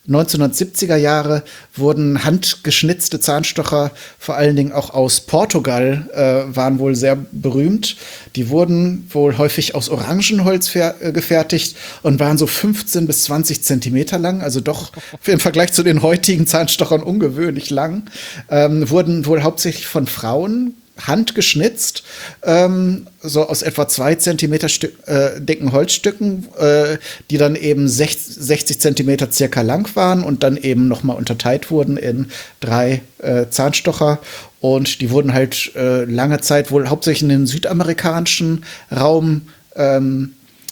neunzehnhundertsiebziger Jahre wurden handgeschnitzte Zahnstocher, vor allen Dingen auch aus Portugal, äh, waren wohl sehr berühmt. Die wurden wohl häufig aus Orangenholz äh, gefertigt und waren so fünfzehn bis zwanzig Zentimeter lang, also doch im Vergleich zu den heutigen Zahnstochern ungewöhnlich lang. Ähm, wurden wohl hauptsächlich von Frauen handgeschnitzt, ähm, so aus etwa zwei Zentimeter Stück, äh, dicken Holzstücken, äh, die dann eben sechzig Zentimeter circa lang waren und dann eben nochmal unterteilt wurden in drei äh, Zahnstocher. Und die wurden halt äh, lange Zeit wohl hauptsächlich in den südamerikanischen Raum ähm,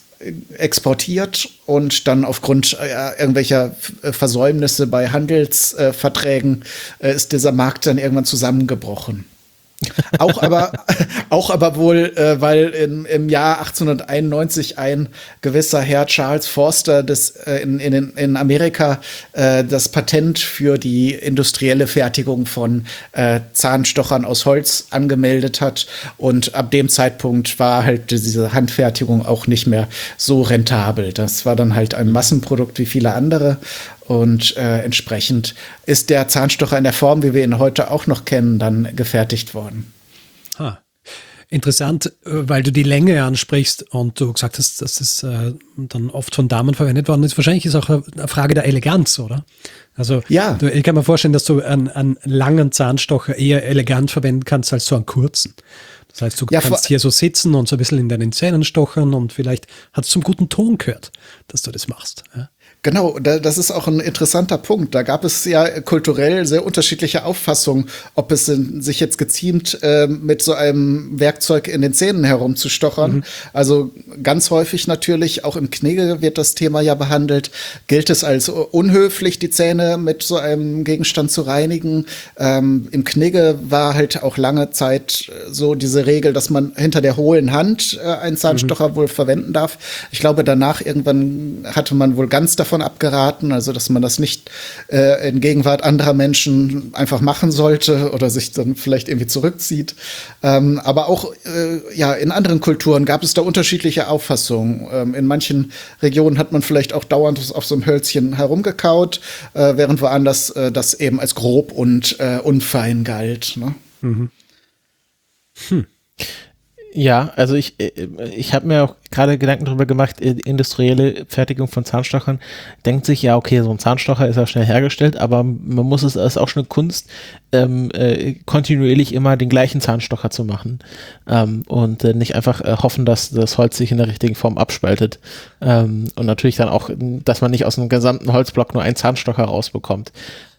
exportiert und dann aufgrund äh, irgendwelcher Versäumnisse bei Handelsverträgen äh, ist dieser Markt dann irgendwann zusammengebrochen. auch aber auch aber wohl, äh, weil in, im Jahr achtzehnhunderteinundneunzig ein gewisser Herr Charles Forster des, äh, in, in, in Amerika äh, das Patent für die industrielle Fertigung von äh, Zahnstochern aus Holz angemeldet hat. Und ab dem Zeitpunkt war halt diese Handfertigung auch nicht mehr so rentabel. Das war dann halt ein Massenprodukt wie viele andere. Und äh, entsprechend ist der Zahnstocher in der Form, wie wir ihn heute auch noch kennen, dann gefertigt worden. Ah, interessant, weil du die Länge ansprichst und du gesagt hast, dass es äh, dann oft von Damen verwendet worden ist. Wahrscheinlich ist auch eine Frage der Eleganz, oder? Also ja. du, ich kann mir vorstellen, dass du einen, einen langen Zahnstocher eher elegant verwenden kannst als so einen kurzen. Das heißt, du ja, kannst hier so sitzen und so ein bisschen in deinen Zähnen stochern und vielleicht hat es zum guten Ton gehört, dass du das machst. Ja? Genau, das ist auch ein interessanter Punkt. Da gab es ja kulturell sehr unterschiedliche Auffassungen, ob es sich jetzt geziemt, äh, mit so einem Werkzeug in den Zähnen herumzustochern. Mhm. Also ganz häufig natürlich, auch im Knigge wird das Thema ja behandelt, gilt es als unhöflich, die Zähne mit so einem Gegenstand zu reinigen. Ähm, im Knigge war halt auch lange Zeit so diese Regel, dass man hinter der hohlen Hand äh, einen Zahnstocher mhm. wohl verwenden darf. Ich glaube, danach irgendwann hatte man wohl ganz davon abgeraten, also dass man das nicht äh, in Gegenwart anderer Menschen einfach machen sollte oder sich dann vielleicht irgendwie zurückzieht. Ähm, aber auch äh, ja, in anderen Kulturen gab es da unterschiedliche Auffassungen. Ähm, in manchen Regionen hat man vielleicht auch dauernd auf so einem Hölzchen herumgekaut, äh, während woanders äh, das eben als grob und äh, unfein galt. Ne? Mhm. Hm. Ja, also ich, ich habe mir auch gerade Gedanken darüber gemacht, industrielle Fertigung von Zahnstochern, denkt sich, ja, okay, so ein Zahnstocher ist ja schnell hergestellt, aber man muss es, es ist auch schon eine Kunst, ähm, äh, kontinuierlich immer den gleichen Zahnstocher zu machen ähm, und äh, nicht einfach äh, hoffen, dass das Holz sich in der richtigen Form abspaltet ähm, und natürlich dann auch, dass man nicht aus einem gesamten Holzblock nur einen Zahnstocher rausbekommt.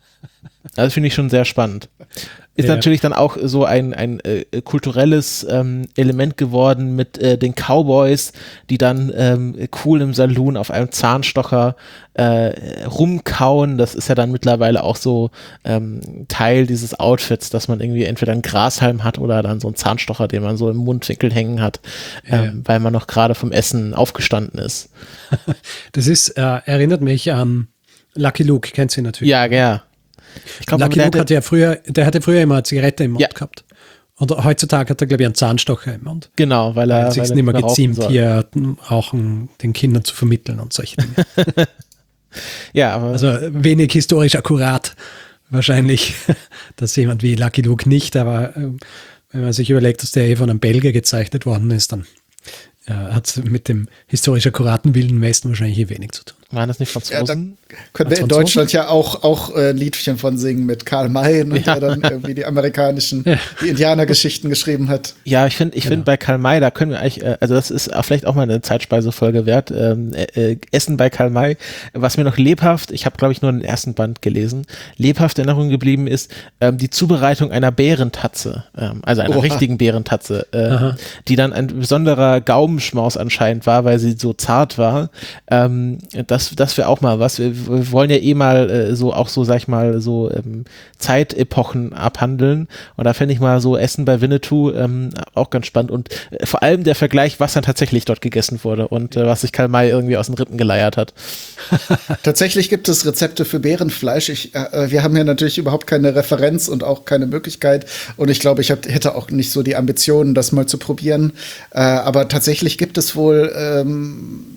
Das finde ich schon sehr spannend. Ist ja. natürlich dann auch so ein, ein äh, kulturelles ähm, Element geworden mit äh, den Cowboys, die dann ähm, cool im Saloon auf einem Zahnstocher äh, rumkauen. Das ist ja dann mittlerweile auch so ähm, Teil dieses Outfits, dass man irgendwie entweder einen Grashalm hat oder dann so einen Zahnstocher, den man so im Mundwinkel hängen hat, ähm, ja. weil man noch gerade vom Essen aufgestanden ist. Das ist, äh, erinnert mich an Lucky Luke, kennst du ihn natürlich. Ja, ja. Ich glaub, Lucky Luke hatte ja früher, der hatte früher immer eine Zigarette im Mund ja. gehabt. Und heutzutage hat er, glaube ich, einen Zahnstocher im Mund. Genau, weil er, er hat sich nicht mehr geziemt, hier Rauchen den Kindern zu vermitteln und solche Dinge. Ja, aber also wenig historisch akkurat wahrscheinlich, dass jemand wie Lucky Luke nicht, aber äh, wenn man sich überlegt, dass der eh von einem Belgier gezeichnet worden ist, dann äh, hat es mit dem historisch akkuraten Wilden Westen wahrscheinlich eh wenig zu tun. Waren das nicht Franzosen? Ja, da können wir in Deutschland ja auch, auch äh, Liedchen von singen mit Karl May, ne, ja. der dann irgendwie die amerikanischen, ja. die Indianergeschichten geschrieben hat. Ja, ich finde, ich genau. finde bei Karl May, da können wir eigentlich, äh, also das ist vielleicht auch mal eine Zeitspeisefolge wert, ähm, äh, Essen bei Karl May, was mir noch lebhaft, ich habe glaube ich nur den ersten Band gelesen, lebhaft in Erinnerung geblieben ist, ähm, die Zubereitung einer Bärentatze, ähm, also einer Oha. richtigen Bärentatze, äh, die dann ein besonderer Gaumenschmaus anscheinend war, weil sie so zart war. Ähm, das Das, das wäre auch mal was. Wir, wir wollen ja eh mal äh, so auch so, sag ich mal, so ähm, Zeitepochen abhandeln. Und da fände ich mal so Essen bei Winnetou ähm, auch ganz spannend. Und äh, vor allem der Vergleich, was dann tatsächlich dort gegessen wurde und äh, was sich Karl May irgendwie aus den Rippen geleiert hat. Tatsächlich gibt es Rezepte für Bärenfleisch. Ich, äh, wir haben ja natürlich überhaupt keine Referenz und auch keine Möglichkeit. Und ich glaube, ich hab, hätte auch nicht so die Ambitionen, das mal zu probieren. Äh, aber tatsächlich gibt es wohl ähm,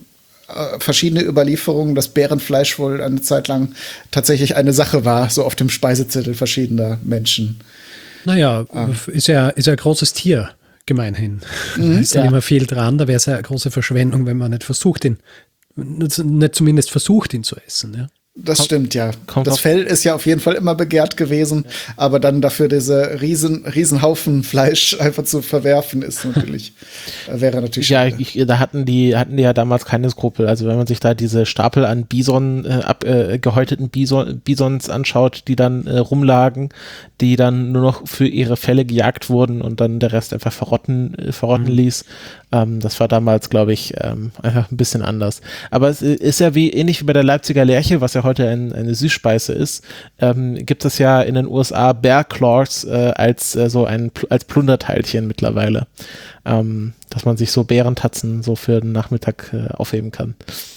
äh, verschiedene Überlieferungen, dass Bärenfleisch wohl eine Zeit lang tatsächlich eine Sache war, so auf dem Speisezettel verschiedener Menschen. Naja, ah. ist ja, ist ja ein großes Tier, gemeinhin. Mhm, da ist ja immer viel dran, da wäre es ja eine große Verschwendung, wenn man nicht versucht, ihn, nicht zumindest versucht, ihn zu essen, ja. Das Kommt, stimmt, ja. Kommt das Fell ist ja auf jeden Fall immer begehrt gewesen, ja. aber dann dafür diese riesen, riesen Haufen Fleisch einfach zu verwerfen, ist natürlich, wäre natürlich Ja, ich, da hatten die, hatten die ja damals keine Skrupel. Also wenn man sich da diese Stapel an Bison, äh, ab, äh, gehäuteten Bison, Bisons anschaut, die dann äh, rumlagen, die dann nur noch für ihre Felle gejagt wurden und dann der Rest einfach verrotten, äh, verrotten mhm. ließ. Ähm, das war damals, glaube ich, ähm, einfach ein bisschen anders. Aber es ist ja wie ähnlich wie bei der Leipziger Lerche, was ja heute ein, eine Süßspeise ist, ähm, gibt es ja in den U S A Bear Claws äh, als äh, so ein als Plunderteilchen mittlerweile, ähm, dass man sich so Bärentatzen so für den Nachmittag äh, aufheben kann.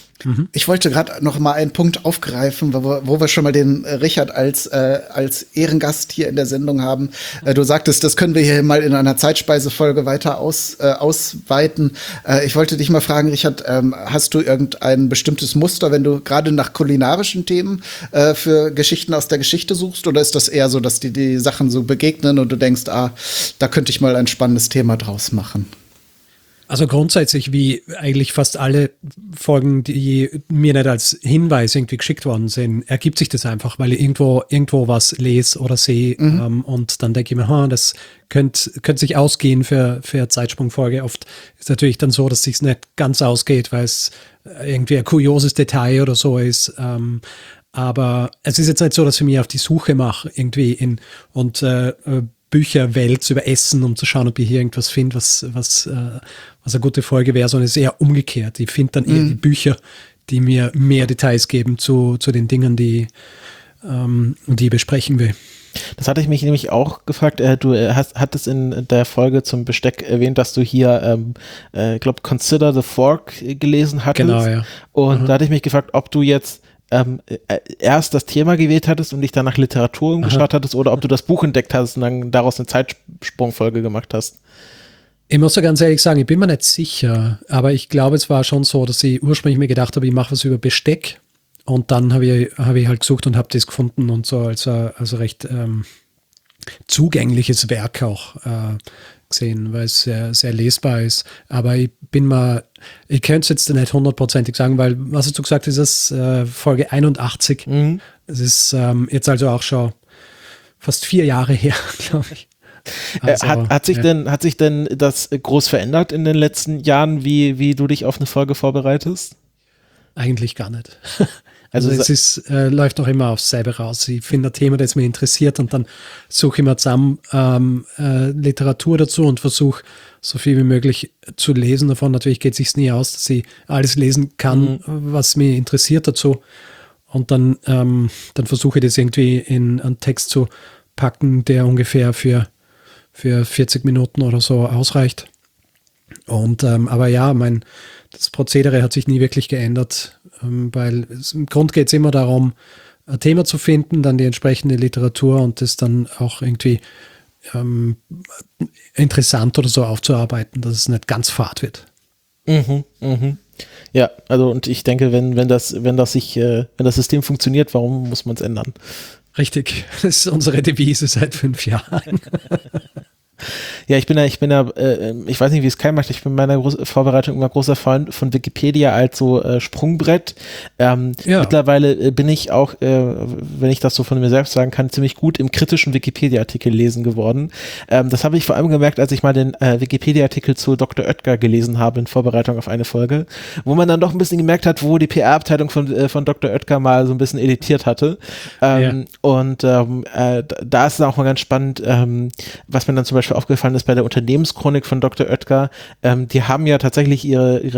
Ich wollte gerade noch mal einen Punkt aufgreifen, wo wir, wo wir schon mal den Richard als, äh, als Ehrengast hier in der Sendung haben. Äh, du sagtest, das können wir hier mal in einer Zeitspeisefolge weiter aus, äh, ausweiten. Äh, ich wollte dich mal fragen, Richard, ähm, hast du irgendein bestimmtes Muster, wenn du gerade nach kulinarischen Themen äh, für Geschichten aus der Geschichte suchst? Oder ist das eher so, dass dir die Sachen so begegnen und du denkst, ah, da könnte ich mal ein spannendes Thema draus machen? Also grundsätzlich, wie eigentlich fast alle Folgen, die mir nicht als Hinweis irgendwie geschickt worden sind, ergibt sich das einfach, weil ich irgendwo, irgendwo was lese oder sehe mhm. ähm, und dann denke ich mir, ha, das könnte könnt sich ausgehen für, für eine Zeitsprungfolge. Oft ist natürlich dann so, dass es sich nicht ganz ausgeht, weil es irgendwie ein kurioses Detail oder so ist. Ähm, aber es ist jetzt nicht so, dass ich mich auf die Suche mache irgendwie in und äh, Bücher wälz über Essen, um zu schauen, ob ich hier irgendwas finde, was, was, äh, was eine gute Folge wäre, sondern es ist eher umgekehrt. Ich finde dann eher mm. die Bücher, die mir mehr Details geben zu, zu den Dingen, die, ähm, die ich besprechen will. Das hatte ich mich nämlich auch gefragt. Äh, du hast, hattest in der Folge zum Besteck erwähnt, dass du hier, ähm, äh, glaube Consider the Fork gelesen hattest. Genau, ja. Und mhm. da hatte ich mich gefragt, ob du jetzt Ähm, äh, erst das Thema gewählt hattest und dich dann nach Literatur umgeschaut hattest oder ob du das Buch entdeckt hast und dann daraus eine Zeitsprungfolge gemacht hast. Ich muss so ganz ehrlich sagen, ich bin mir nicht sicher, aber ich glaube, es war schon so, dass ich ursprünglich mir gedacht habe, ich mache was über Besteck und dann habe ich, hab ich halt gesucht und habe das gefunden und so als also recht ähm, zugängliches Werk auch äh, gesehen, weil es sehr, sehr lesbar ist. Aber ich bin mal, ich könnte es jetzt nicht hundertprozentig sagen, weil, was hast du gesagt, ist das äh, Folge einundachtzig. Mhm. Es ist ähm, jetzt also auch schon fast vier Jahre her, glaube ich. Also, hat, hat, sich ja. denn, hat sich denn das groß verändert in den letzten Jahren, wie, wie du dich auf eine Folge vorbereitest? Eigentlich gar nicht. Also, also es ist, äh, läuft auch immer aufs selbe raus. Ich finde ein Thema, das mich interessiert und dann suche ich mir zusammen ähm, äh, Literatur dazu und versuche so viel wie möglich zu lesen davon. Natürlich geht es sich nie aus, dass ich alles lesen kann, mhm. was mich interessiert dazu. Und dann, ähm, dann versuche ich das irgendwie in einen Text zu packen, der ungefähr für, für vierzig Minuten oder so ausreicht. Und ähm, aber ja, mein das Prozedere hat sich nie wirklich geändert, ähm, weil es, im Grund geht es immer darum, ein Thema zu finden, dann die entsprechende Literatur und das dann auch irgendwie ähm, interessant oder so aufzuarbeiten, dass es nicht ganz fad wird. Mhm, mhm. Ja, also und ich denke, wenn, wenn das, wenn das sich, äh, wenn das System funktioniert, warum muss man es ändern? Richtig, das ist unsere Devise seit fünf Jahren. Ja, ich bin ja, ich bin ja, äh, ich weiß nicht, wie es Kai macht, ich bin bei meiner Groß- Vorbereitung immer großer Fan von Wikipedia als so äh, Sprungbrett. Ähm, ja. Mittlerweile äh, bin ich auch, äh, wenn ich das so von mir selbst sagen kann, ziemlich gut im kritischen Wikipedia-Artikel lesen geworden. Ähm, das habe ich vor allem gemerkt, als ich mal den äh, Wikipedia-Artikel zu Doktor Oetker gelesen habe in Vorbereitung auf eine Folge, wo man dann doch ein bisschen gemerkt hat, wo die P R-Abteilung von, äh, von Doktor Oetker mal so ein bisschen editiert hatte. Ähm, ja. Und ähm, äh, da ist es auch mal ganz spannend, ähm, was mir dann zum Beispiel aufgefallen ist bei der Unternehmenschronik von Doktor Oetker, ähm, die haben ja tatsächlich ihre, ihre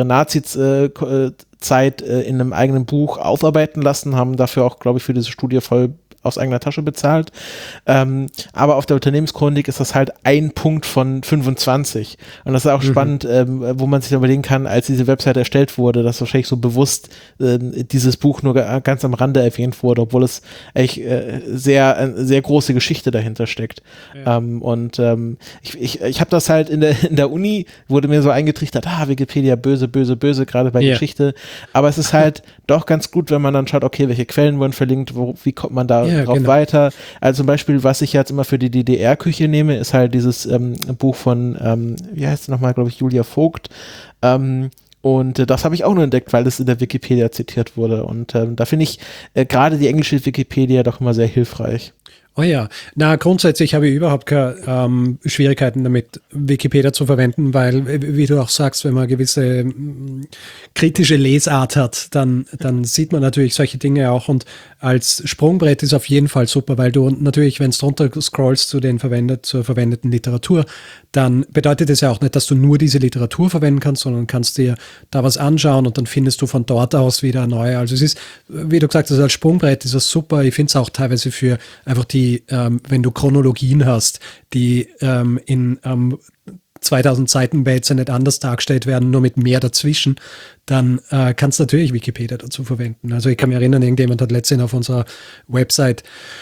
Nazi-Zeit äh, äh, in einem eigenen Buch aufarbeiten lassen, haben dafür auch, glaube ich, für diese Studie voll aus eigener Tasche bezahlt. Ähm, aber auf der Unternehmenschronik ist das halt ein Punkt von fünfundzwanzig. Und das ist auch mhm. spannend, ähm, wo man sich überlegen kann, als diese Website erstellt wurde, dass wahrscheinlich so bewusst ähm, dieses Buch nur ganz am Rande erwähnt wurde, obwohl es echt äh, sehr, äh, sehr große Geschichte dahinter steckt. Ja. Ähm, und ähm, ich, ich, ich habe das halt in der, in der Uni, wurde mir so eingetrichtert, ah, Wikipedia böse, böse, böse, gerade bei yeah. Geschichte. Aber es ist halt doch ganz gut, wenn man dann schaut, okay, welche Quellen wurden verlinkt, wo, wie kommt man da ja, drauf genau. weiter. Also zum Beispiel, was ich jetzt immer für die D D R-Küche nehme, ist halt dieses ähm, Buch von, ähm, wie heißt es nochmal, glaube ich, Julia Vogt. Ähm, Und äh, das habe ich auch nur entdeckt, weil es in der Wikipedia zitiert wurde. Und ähm, da finde ich äh, gerade die englische Wikipedia doch immer sehr hilfreich. Oh ja, na grundsätzlich habe ich überhaupt keine ähm, Schwierigkeiten damit, Wikipedia zu verwenden, weil, wie du auch sagst, wenn man gewisse m, kritische Lesart hat, dann, dann sieht man natürlich solche Dinge auch, und als Sprungbrett ist auf jeden Fall super, weil du natürlich, wenn du drunter scrollst zu den verwendet, zur verwendeten Literatur, dann bedeutet es ja auch nicht, dass du nur diese Literatur verwenden kannst, sondern kannst dir da was anschauen und dann findest du von dort aus wieder neue. Also es ist, wie du gesagt hast, als Sprungbrett ist das super. Ich finde es auch teilweise für einfach die, ähm, wenn du Chronologien hast, die ähm, in ähm, zweitausend Seiten Wälzer nicht anders dargestellt werden, nur mit mehr dazwischen, dann äh, kannst du natürlich Wikipedia dazu verwenden. Also ich kann mich erinnern, irgendjemand hat letztens auf unserer Website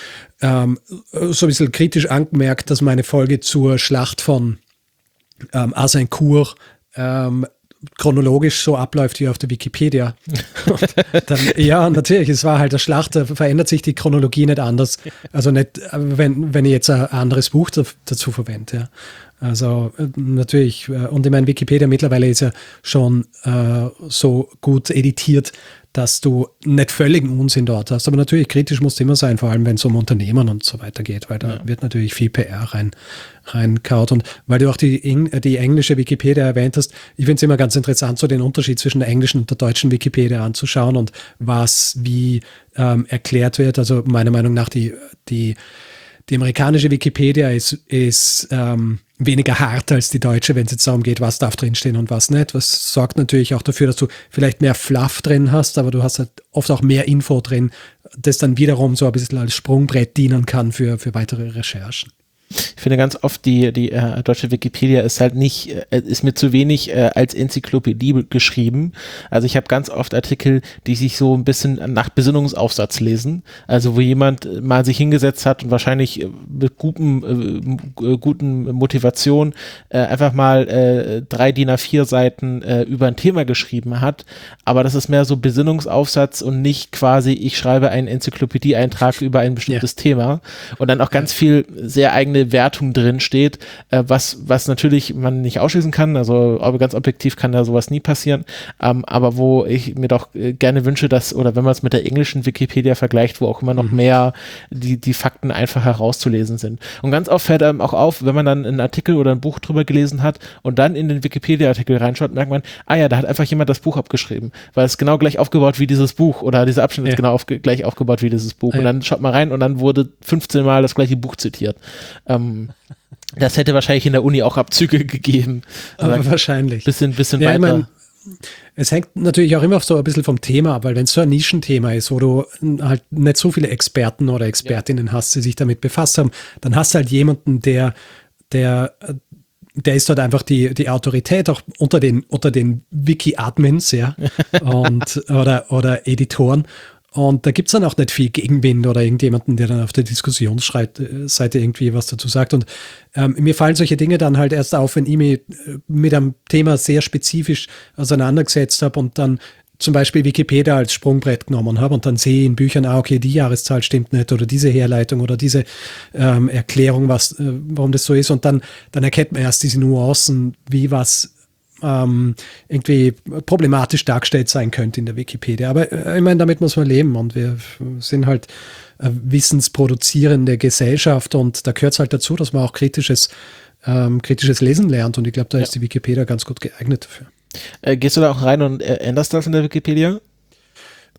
ähm, so ein bisschen kritisch angemerkt, dass meine Folge zur Schlacht von ähm, Azincourt ähm, chronologisch so abläuft wie auf der Wikipedia. Dann, ja, natürlich, es war halt eine Schlacht, da verändert sich die Chronologie nicht anders. Also nicht, wenn, wenn ich jetzt ein anderes Buch dazu verwende. Ja. Also natürlich, und ich meine, Wikipedia mittlerweile ist ja schon äh, so gut editiert, dass du nicht völligen Unsinn dort hast. Aber natürlich, kritisch musst du immer sein, vor allem wenn es um Unternehmen und so weiter geht, weil da ja. wird natürlich viel P R rein, reinkaut. Und weil du auch die, die englische Wikipedia erwähnt hast, ich finde es immer ganz interessant, so den Unterschied zwischen der englischen und der deutschen Wikipedia anzuschauen und was wie ähm, erklärt wird. Also meiner Meinung nach, die, die, die amerikanische Wikipedia ist, ist ähm, weniger hart als die deutsche, wenn es jetzt darum geht, was darf drinstehen und was nicht. Was sorgt natürlich auch dafür, dass du vielleicht mehr Fluff drin hast, aber du hast halt oft auch mehr Info drin, das dann wiederum so ein bisschen als Sprungbrett dienen kann für, für weitere Recherchen. Ich finde ganz oft, die, die äh, deutsche Wikipedia ist halt nicht, äh, ist mir zu wenig äh, als Enzyklopädie geschrieben. Also ich habe ganz oft Artikel, die sich so ein bisschen nach Besinnungsaufsatz lesen. Also wo jemand mal sich hingesetzt hat und wahrscheinlich mit guten, äh, guten Motivation äh, einfach mal äh, drei D I N A vier Seiten äh, über ein Thema geschrieben hat. Aber das ist mehr so Besinnungsaufsatz und nicht quasi, ich schreibe einen Enzyklopädie-Eintrag über ein bestimmtes ja. Thema. Und dann auch ganz viel sehr eigene Wertung drin steht, äh, was, was natürlich man nicht ausschließen kann, also aber ganz objektiv kann da sowas nie passieren, ähm, aber wo ich mir doch äh, gerne wünsche, dass, oder wenn man es mit der englischen Wikipedia vergleicht, wo auch immer noch mhm. mehr die, die Fakten einfach herauszulesen sind. Und ganz oft fällt einem auch auf, wenn man dann einen Artikel oder ein Buch drüber gelesen hat und dann in den Wikipedia-Artikel reinschaut, merkt man, ah ja, da hat einfach jemand das Buch abgeschrieben, weil es genau gleich aufgebaut wie dieses Buch oder dieser Abschnitt ja. ist genau auf, gleich aufgebaut wie dieses Buch. Ja. Und dann schaut man rein und dann wurde fünfzehn Mal das gleiche Buch zitiert. Ähm, das hätte wahrscheinlich in der Uni auch Abzüge gegeben. Aber wahrscheinlich. Bisschen, bisschen ja, weiter. Ich mein, es hängt natürlich auch immer so ein bisschen vom Thema ab, weil wenn es so ein Nischenthema ist, wo du halt nicht so viele Experten oder Expertinnen ja. hast, die sich damit befasst haben, dann hast du halt jemanden, der, der, der ist dort einfach die, die Autorität auch unter den, unter den Wiki-Admins, ja, und, oder, oder Editoren. Und da gibt es dann auch nicht viel Gegenwind oder irgendjemanden, der dann auf der Diskussionsseite irgendwie was dazu sagt. Und ähm, mir fallen solche Dinge dann halt erst auf, wenn ich mich mit einem Thema sehr spezifisch auseinandergesetzt habe und dann zum Beispiel Wikipedia als Sprungbrett genommen habe und dann sehe ich in Büchern, ah, okay, die Jahreszahl stimmt nicht oder diese Herleitung oder diese ähm, Erklärung, was, äh, warum das so ist. Und dann, dann erkennt man erst diese Nuancen, wie was Ähm, irgendwie problematisch dargestellt sein könnte in der Wikipedia. Aber äh, ich meine, damit muss man leben und wir sind halt äh, wissensproduzierende Gesellschaft und da gehört es halt dazu, dass man auch kritisches, ähm, kritisches Lesen lernt und ich glaube, da ja. ist die Wikipedia ganz gut geeignet dafür. Äh, gehst du da auch rein und äh, änderst das in der Wikipedia?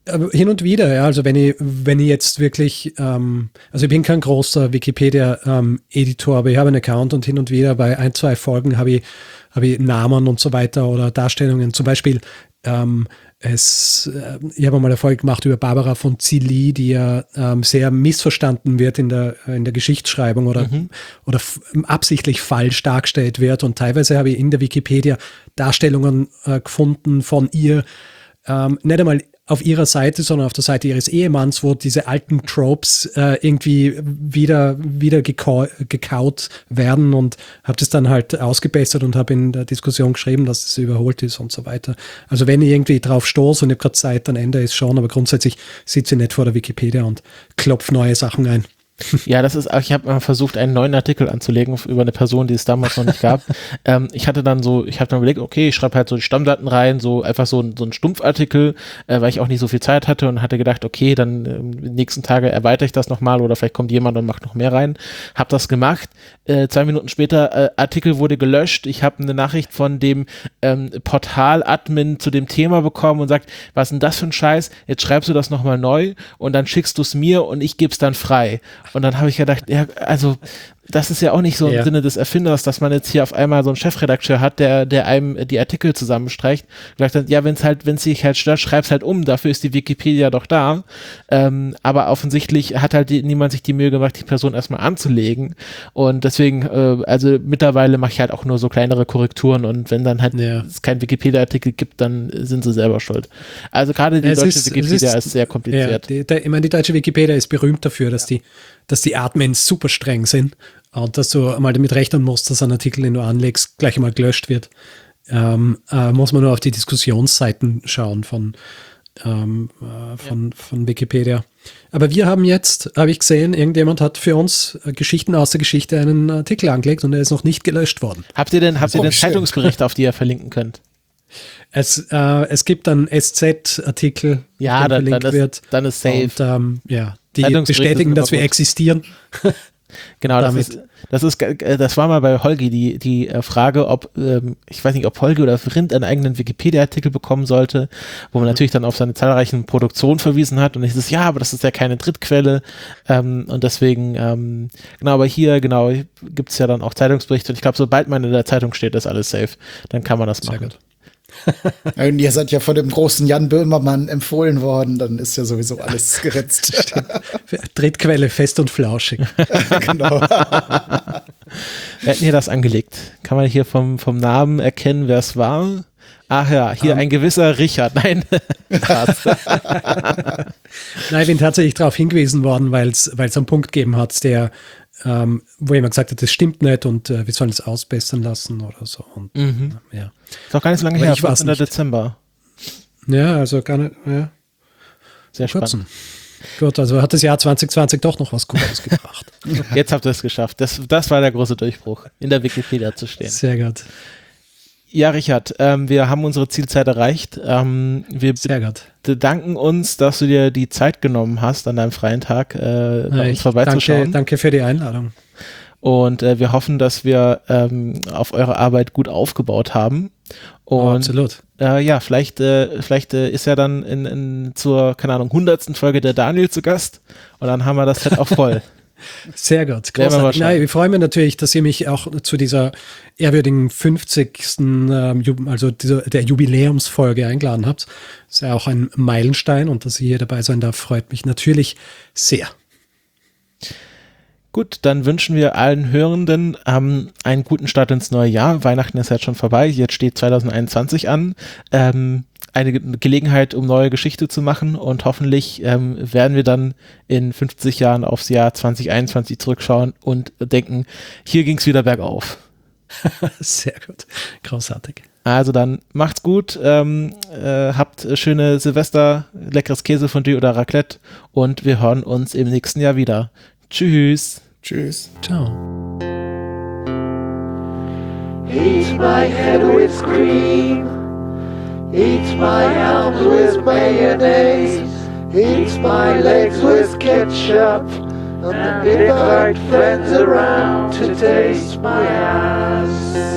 Aber hin und wieder, ja, also wenn ich, wenn ich jetzt wirklich, ähm, also ich bin kein großer Wikipedia-Editor, ähm, aber ich habe einen Account und hin und wieder bei ein, zwei Folgen habe ich, habe ich Namen und so weiter oder Darstellungen. Zum Beispiel, ähm, es, äh, ich habe mal eine Folge gemacht über Barbara von Cilly, die ja ähm, sehr missverstanden wird in der, in der Geschichtsschreibung oder, mhm. oder f- absichtlich falsch dargestellt wird. Und teilweise habe ich in der Wikipedia Darstellungen äh, gefunden von ihr, ähm, nicht einmal auf ihrer Seite, sondern auf der Seite ihres Ehemanns, wo diese alten Tropes äh, irgendwie wieder, wieder gekau- gekaut werden, und habe das dann halt ausgebessert und habe in der Diskussion geschrieben, dass es überholt ist und so weiter. Also wenn ich irgendwie drauf stoße und ich habe gerade Zeit, dann ändere ich es schon, aber grundsätzlich sitze ich nicht vor der Wikipedia und klopfe neue Sachen ein. Ja, das ist, ich habe mal versucht, einen neuen Artikel anzulegen über eine Person, die es damals noch nicht gab. ähm, ich hatte dann so, ich habe dann überlegt, okay, ich schreibe halt so die Stammdaten rein, so einfach so, so ein Stumpfartikel, äh, weil ich auch nicht so viel Zeit hatte, und hatte gedacht, okay, dann äh, die nächsten Tage erweitere ich das nochmal oder vielleicht kommt jemand und macht noch mehr rein. Hab das gemacht. Äh, zwei Minuten später, äh, Artikel wurde gelöscht. Ich habe eine Nachricht von dem ähm, Portal-Admin zu dem Thema bekommen und sagt, was ist denn das für ein Scheiß? Jetzt schreibst du das nochmal neu und dann schickst du es mir und ich gebe es dann frei. Und dann habe ich gedacht, ja, also das ist ja auch nicht so im ja. Sinne des Erfinders, dass man jetzt hier auf einmal so einen Chefredakteur hat, der, der einem die Artikel zusammenstreicht. Gesagt hat, ja, wenn es halt, wenn es sich halt stört, schreib's halt um, dafür ist die Wikipedia doch da. Ähm, aber offensichtlich hat halt die, niemand sich die Mühe gemacht, die Person erstmal anzulegen. Und deswegen, äh, also mittlerweile mache ich halt auch nur so kleinere Korrekturen, und wenn dann halt ja. es keinen Wikipedia-Artikel gibt, dann sind sie selber schuld. Also gerade die es deutsche ist, Wikipedia ist, ist sehr kompliziert. Ja, die, der, ich meine, die deutsche Wikipedia ist berühmt dafür, dass die, dass die Admins super streng sind und dass du mal damit rechnen musst, dass ein Artikel, den du anlegst, gleich einmal gelöscht wird. Ähm, äh, muss man nur auf die Diskussionsseiten schauen von, ähm, äh, von, ja. von Wikipedia. Aber wir haben jetzt, habe ich gesehen, irgendjemand hat für uns äh, Geschichten aus der Geschichte einen Artikel angelegt und er ist noch nicht gelöscht worden. Habt ihr denn, habt ihr Oh, denn schön. Zeitungsberichte, auf die ihr verlinken könnt? Es, äh, es gibt einen S Z-Artikel, Ja, dann, dann, verlinkt ist, wird. dann ist safe. Und ähm, ja, die Zeitungsberichte bestätigen, sind dass wir immer gut. existieren. Genau, das damit. ist, das ist, äh, das war mal bei Holgi die, die äh, Frage, ob, ähm, ich weiß nicht, ob Holgi oder Vrind einen eigenen Wikipedia-Artikel bekommen sollte, wo man natürlich dann auf seine zahlreichen Produktionen verwiesen hat, und ich so, ja, aber das ist ja keine Drittquelle, ähm, und deswegen, ähm, genau, aber hier, genau, gibt es ja dann auch Zeitungsberichte, und ich glaube, sobald man in der Zeitung steht, ist alles safe, dann kann man das Sehr machen. gut. Und ihr seid ja von dem großen Jan Böhmermann empfohlen worden, dann ist ja sowieso alles geritzt. Drittquelle fest und flauschig. Genau. Wer hat hier das angelegt? Kann man hier vom, vom Namen erkennen, wer es war? Ach ja, hier um. ein gewisser Richard. Nein. Nein, ich bin tatsächlich darauf hingewiesen worden, weil es einen Punkt gegeben hat, der, ähm, wo jemand gesagt hat, das stimmt nicht und äh, wir sollen es ausbessern lassen oder so. Und, mhm. äh, ja. Ist auch gar nicht so lange Aber her, ich war's fünfzehnten nicht. Dezember. Ja, also gar nicht, ja. Sehr spannend. Kurzen. Gut, also hat das Jahr zwanzig zwanzig doch noch was Gutes gebracht. Jetzt habt ihr es geschafft. Das, das war der große Durchbruch, in der Wikipedia zu stehen. Sehr gut. Ja, Richard, ähm, wir haben unsere Zielzeit erreicht. Ähm, wir Sehr gut. bedanken uns, dass du dir die Zeit genommen hast, an deinem freien Tag äh, bei uns vorbeizuschauen. Danke, danke für die Einladung. Und äh, wir hoffen, dass wir ähm, auf eure Arbeit gut aufgebaut haben. Und oh, absolut. Äh, ja, vielleicht, äh, vielleicht äh, ist ja dann in, in zur, keine Ahnung, hundertsten Folge der Daniel zu Gast, und dann haben wir das Set auch voll. Sehr gut. Großartig. Nein, ich freue mich natürlich, dass ihr mich auch zu dieser ehrwürdigen fünfzigsten Ähm, also dieser, der Jubiläumsfolge eingeladen habt. Das ist ja auch ein Meilenstein, und dass ihr hier dabei sein darf, freut mich natürlich sehr. Gut, dann wünschen wir allen Hörenden ähm, einen guten Start ins neue Jahr. Weihnachten ist jetzt schon vorbei, jetzt steht zwanzig einundzwanzig an. Ähm, eine Ge- Gelegenheit, um neue Geschichte zu machen, und hoffentlich ähm, werden wir dann in fünfzig Jahren aufs Jahr zwanzig einundzwanzig zurückschauen und denken, hier ging es wieder bergauf. Sehr gut, großartig. Also dann macht's gut, ähm, äh, habt schöne Silvester, leckeres Käsefondue oder Raclette, und wir hören uns im nächsten Jahr wieder. Tschüss. Tschüss. Ciao. Eat my head with cream. Eat my arms with mayonnaise. Eat my legs with ketchup. And invite friends around to taste my ass.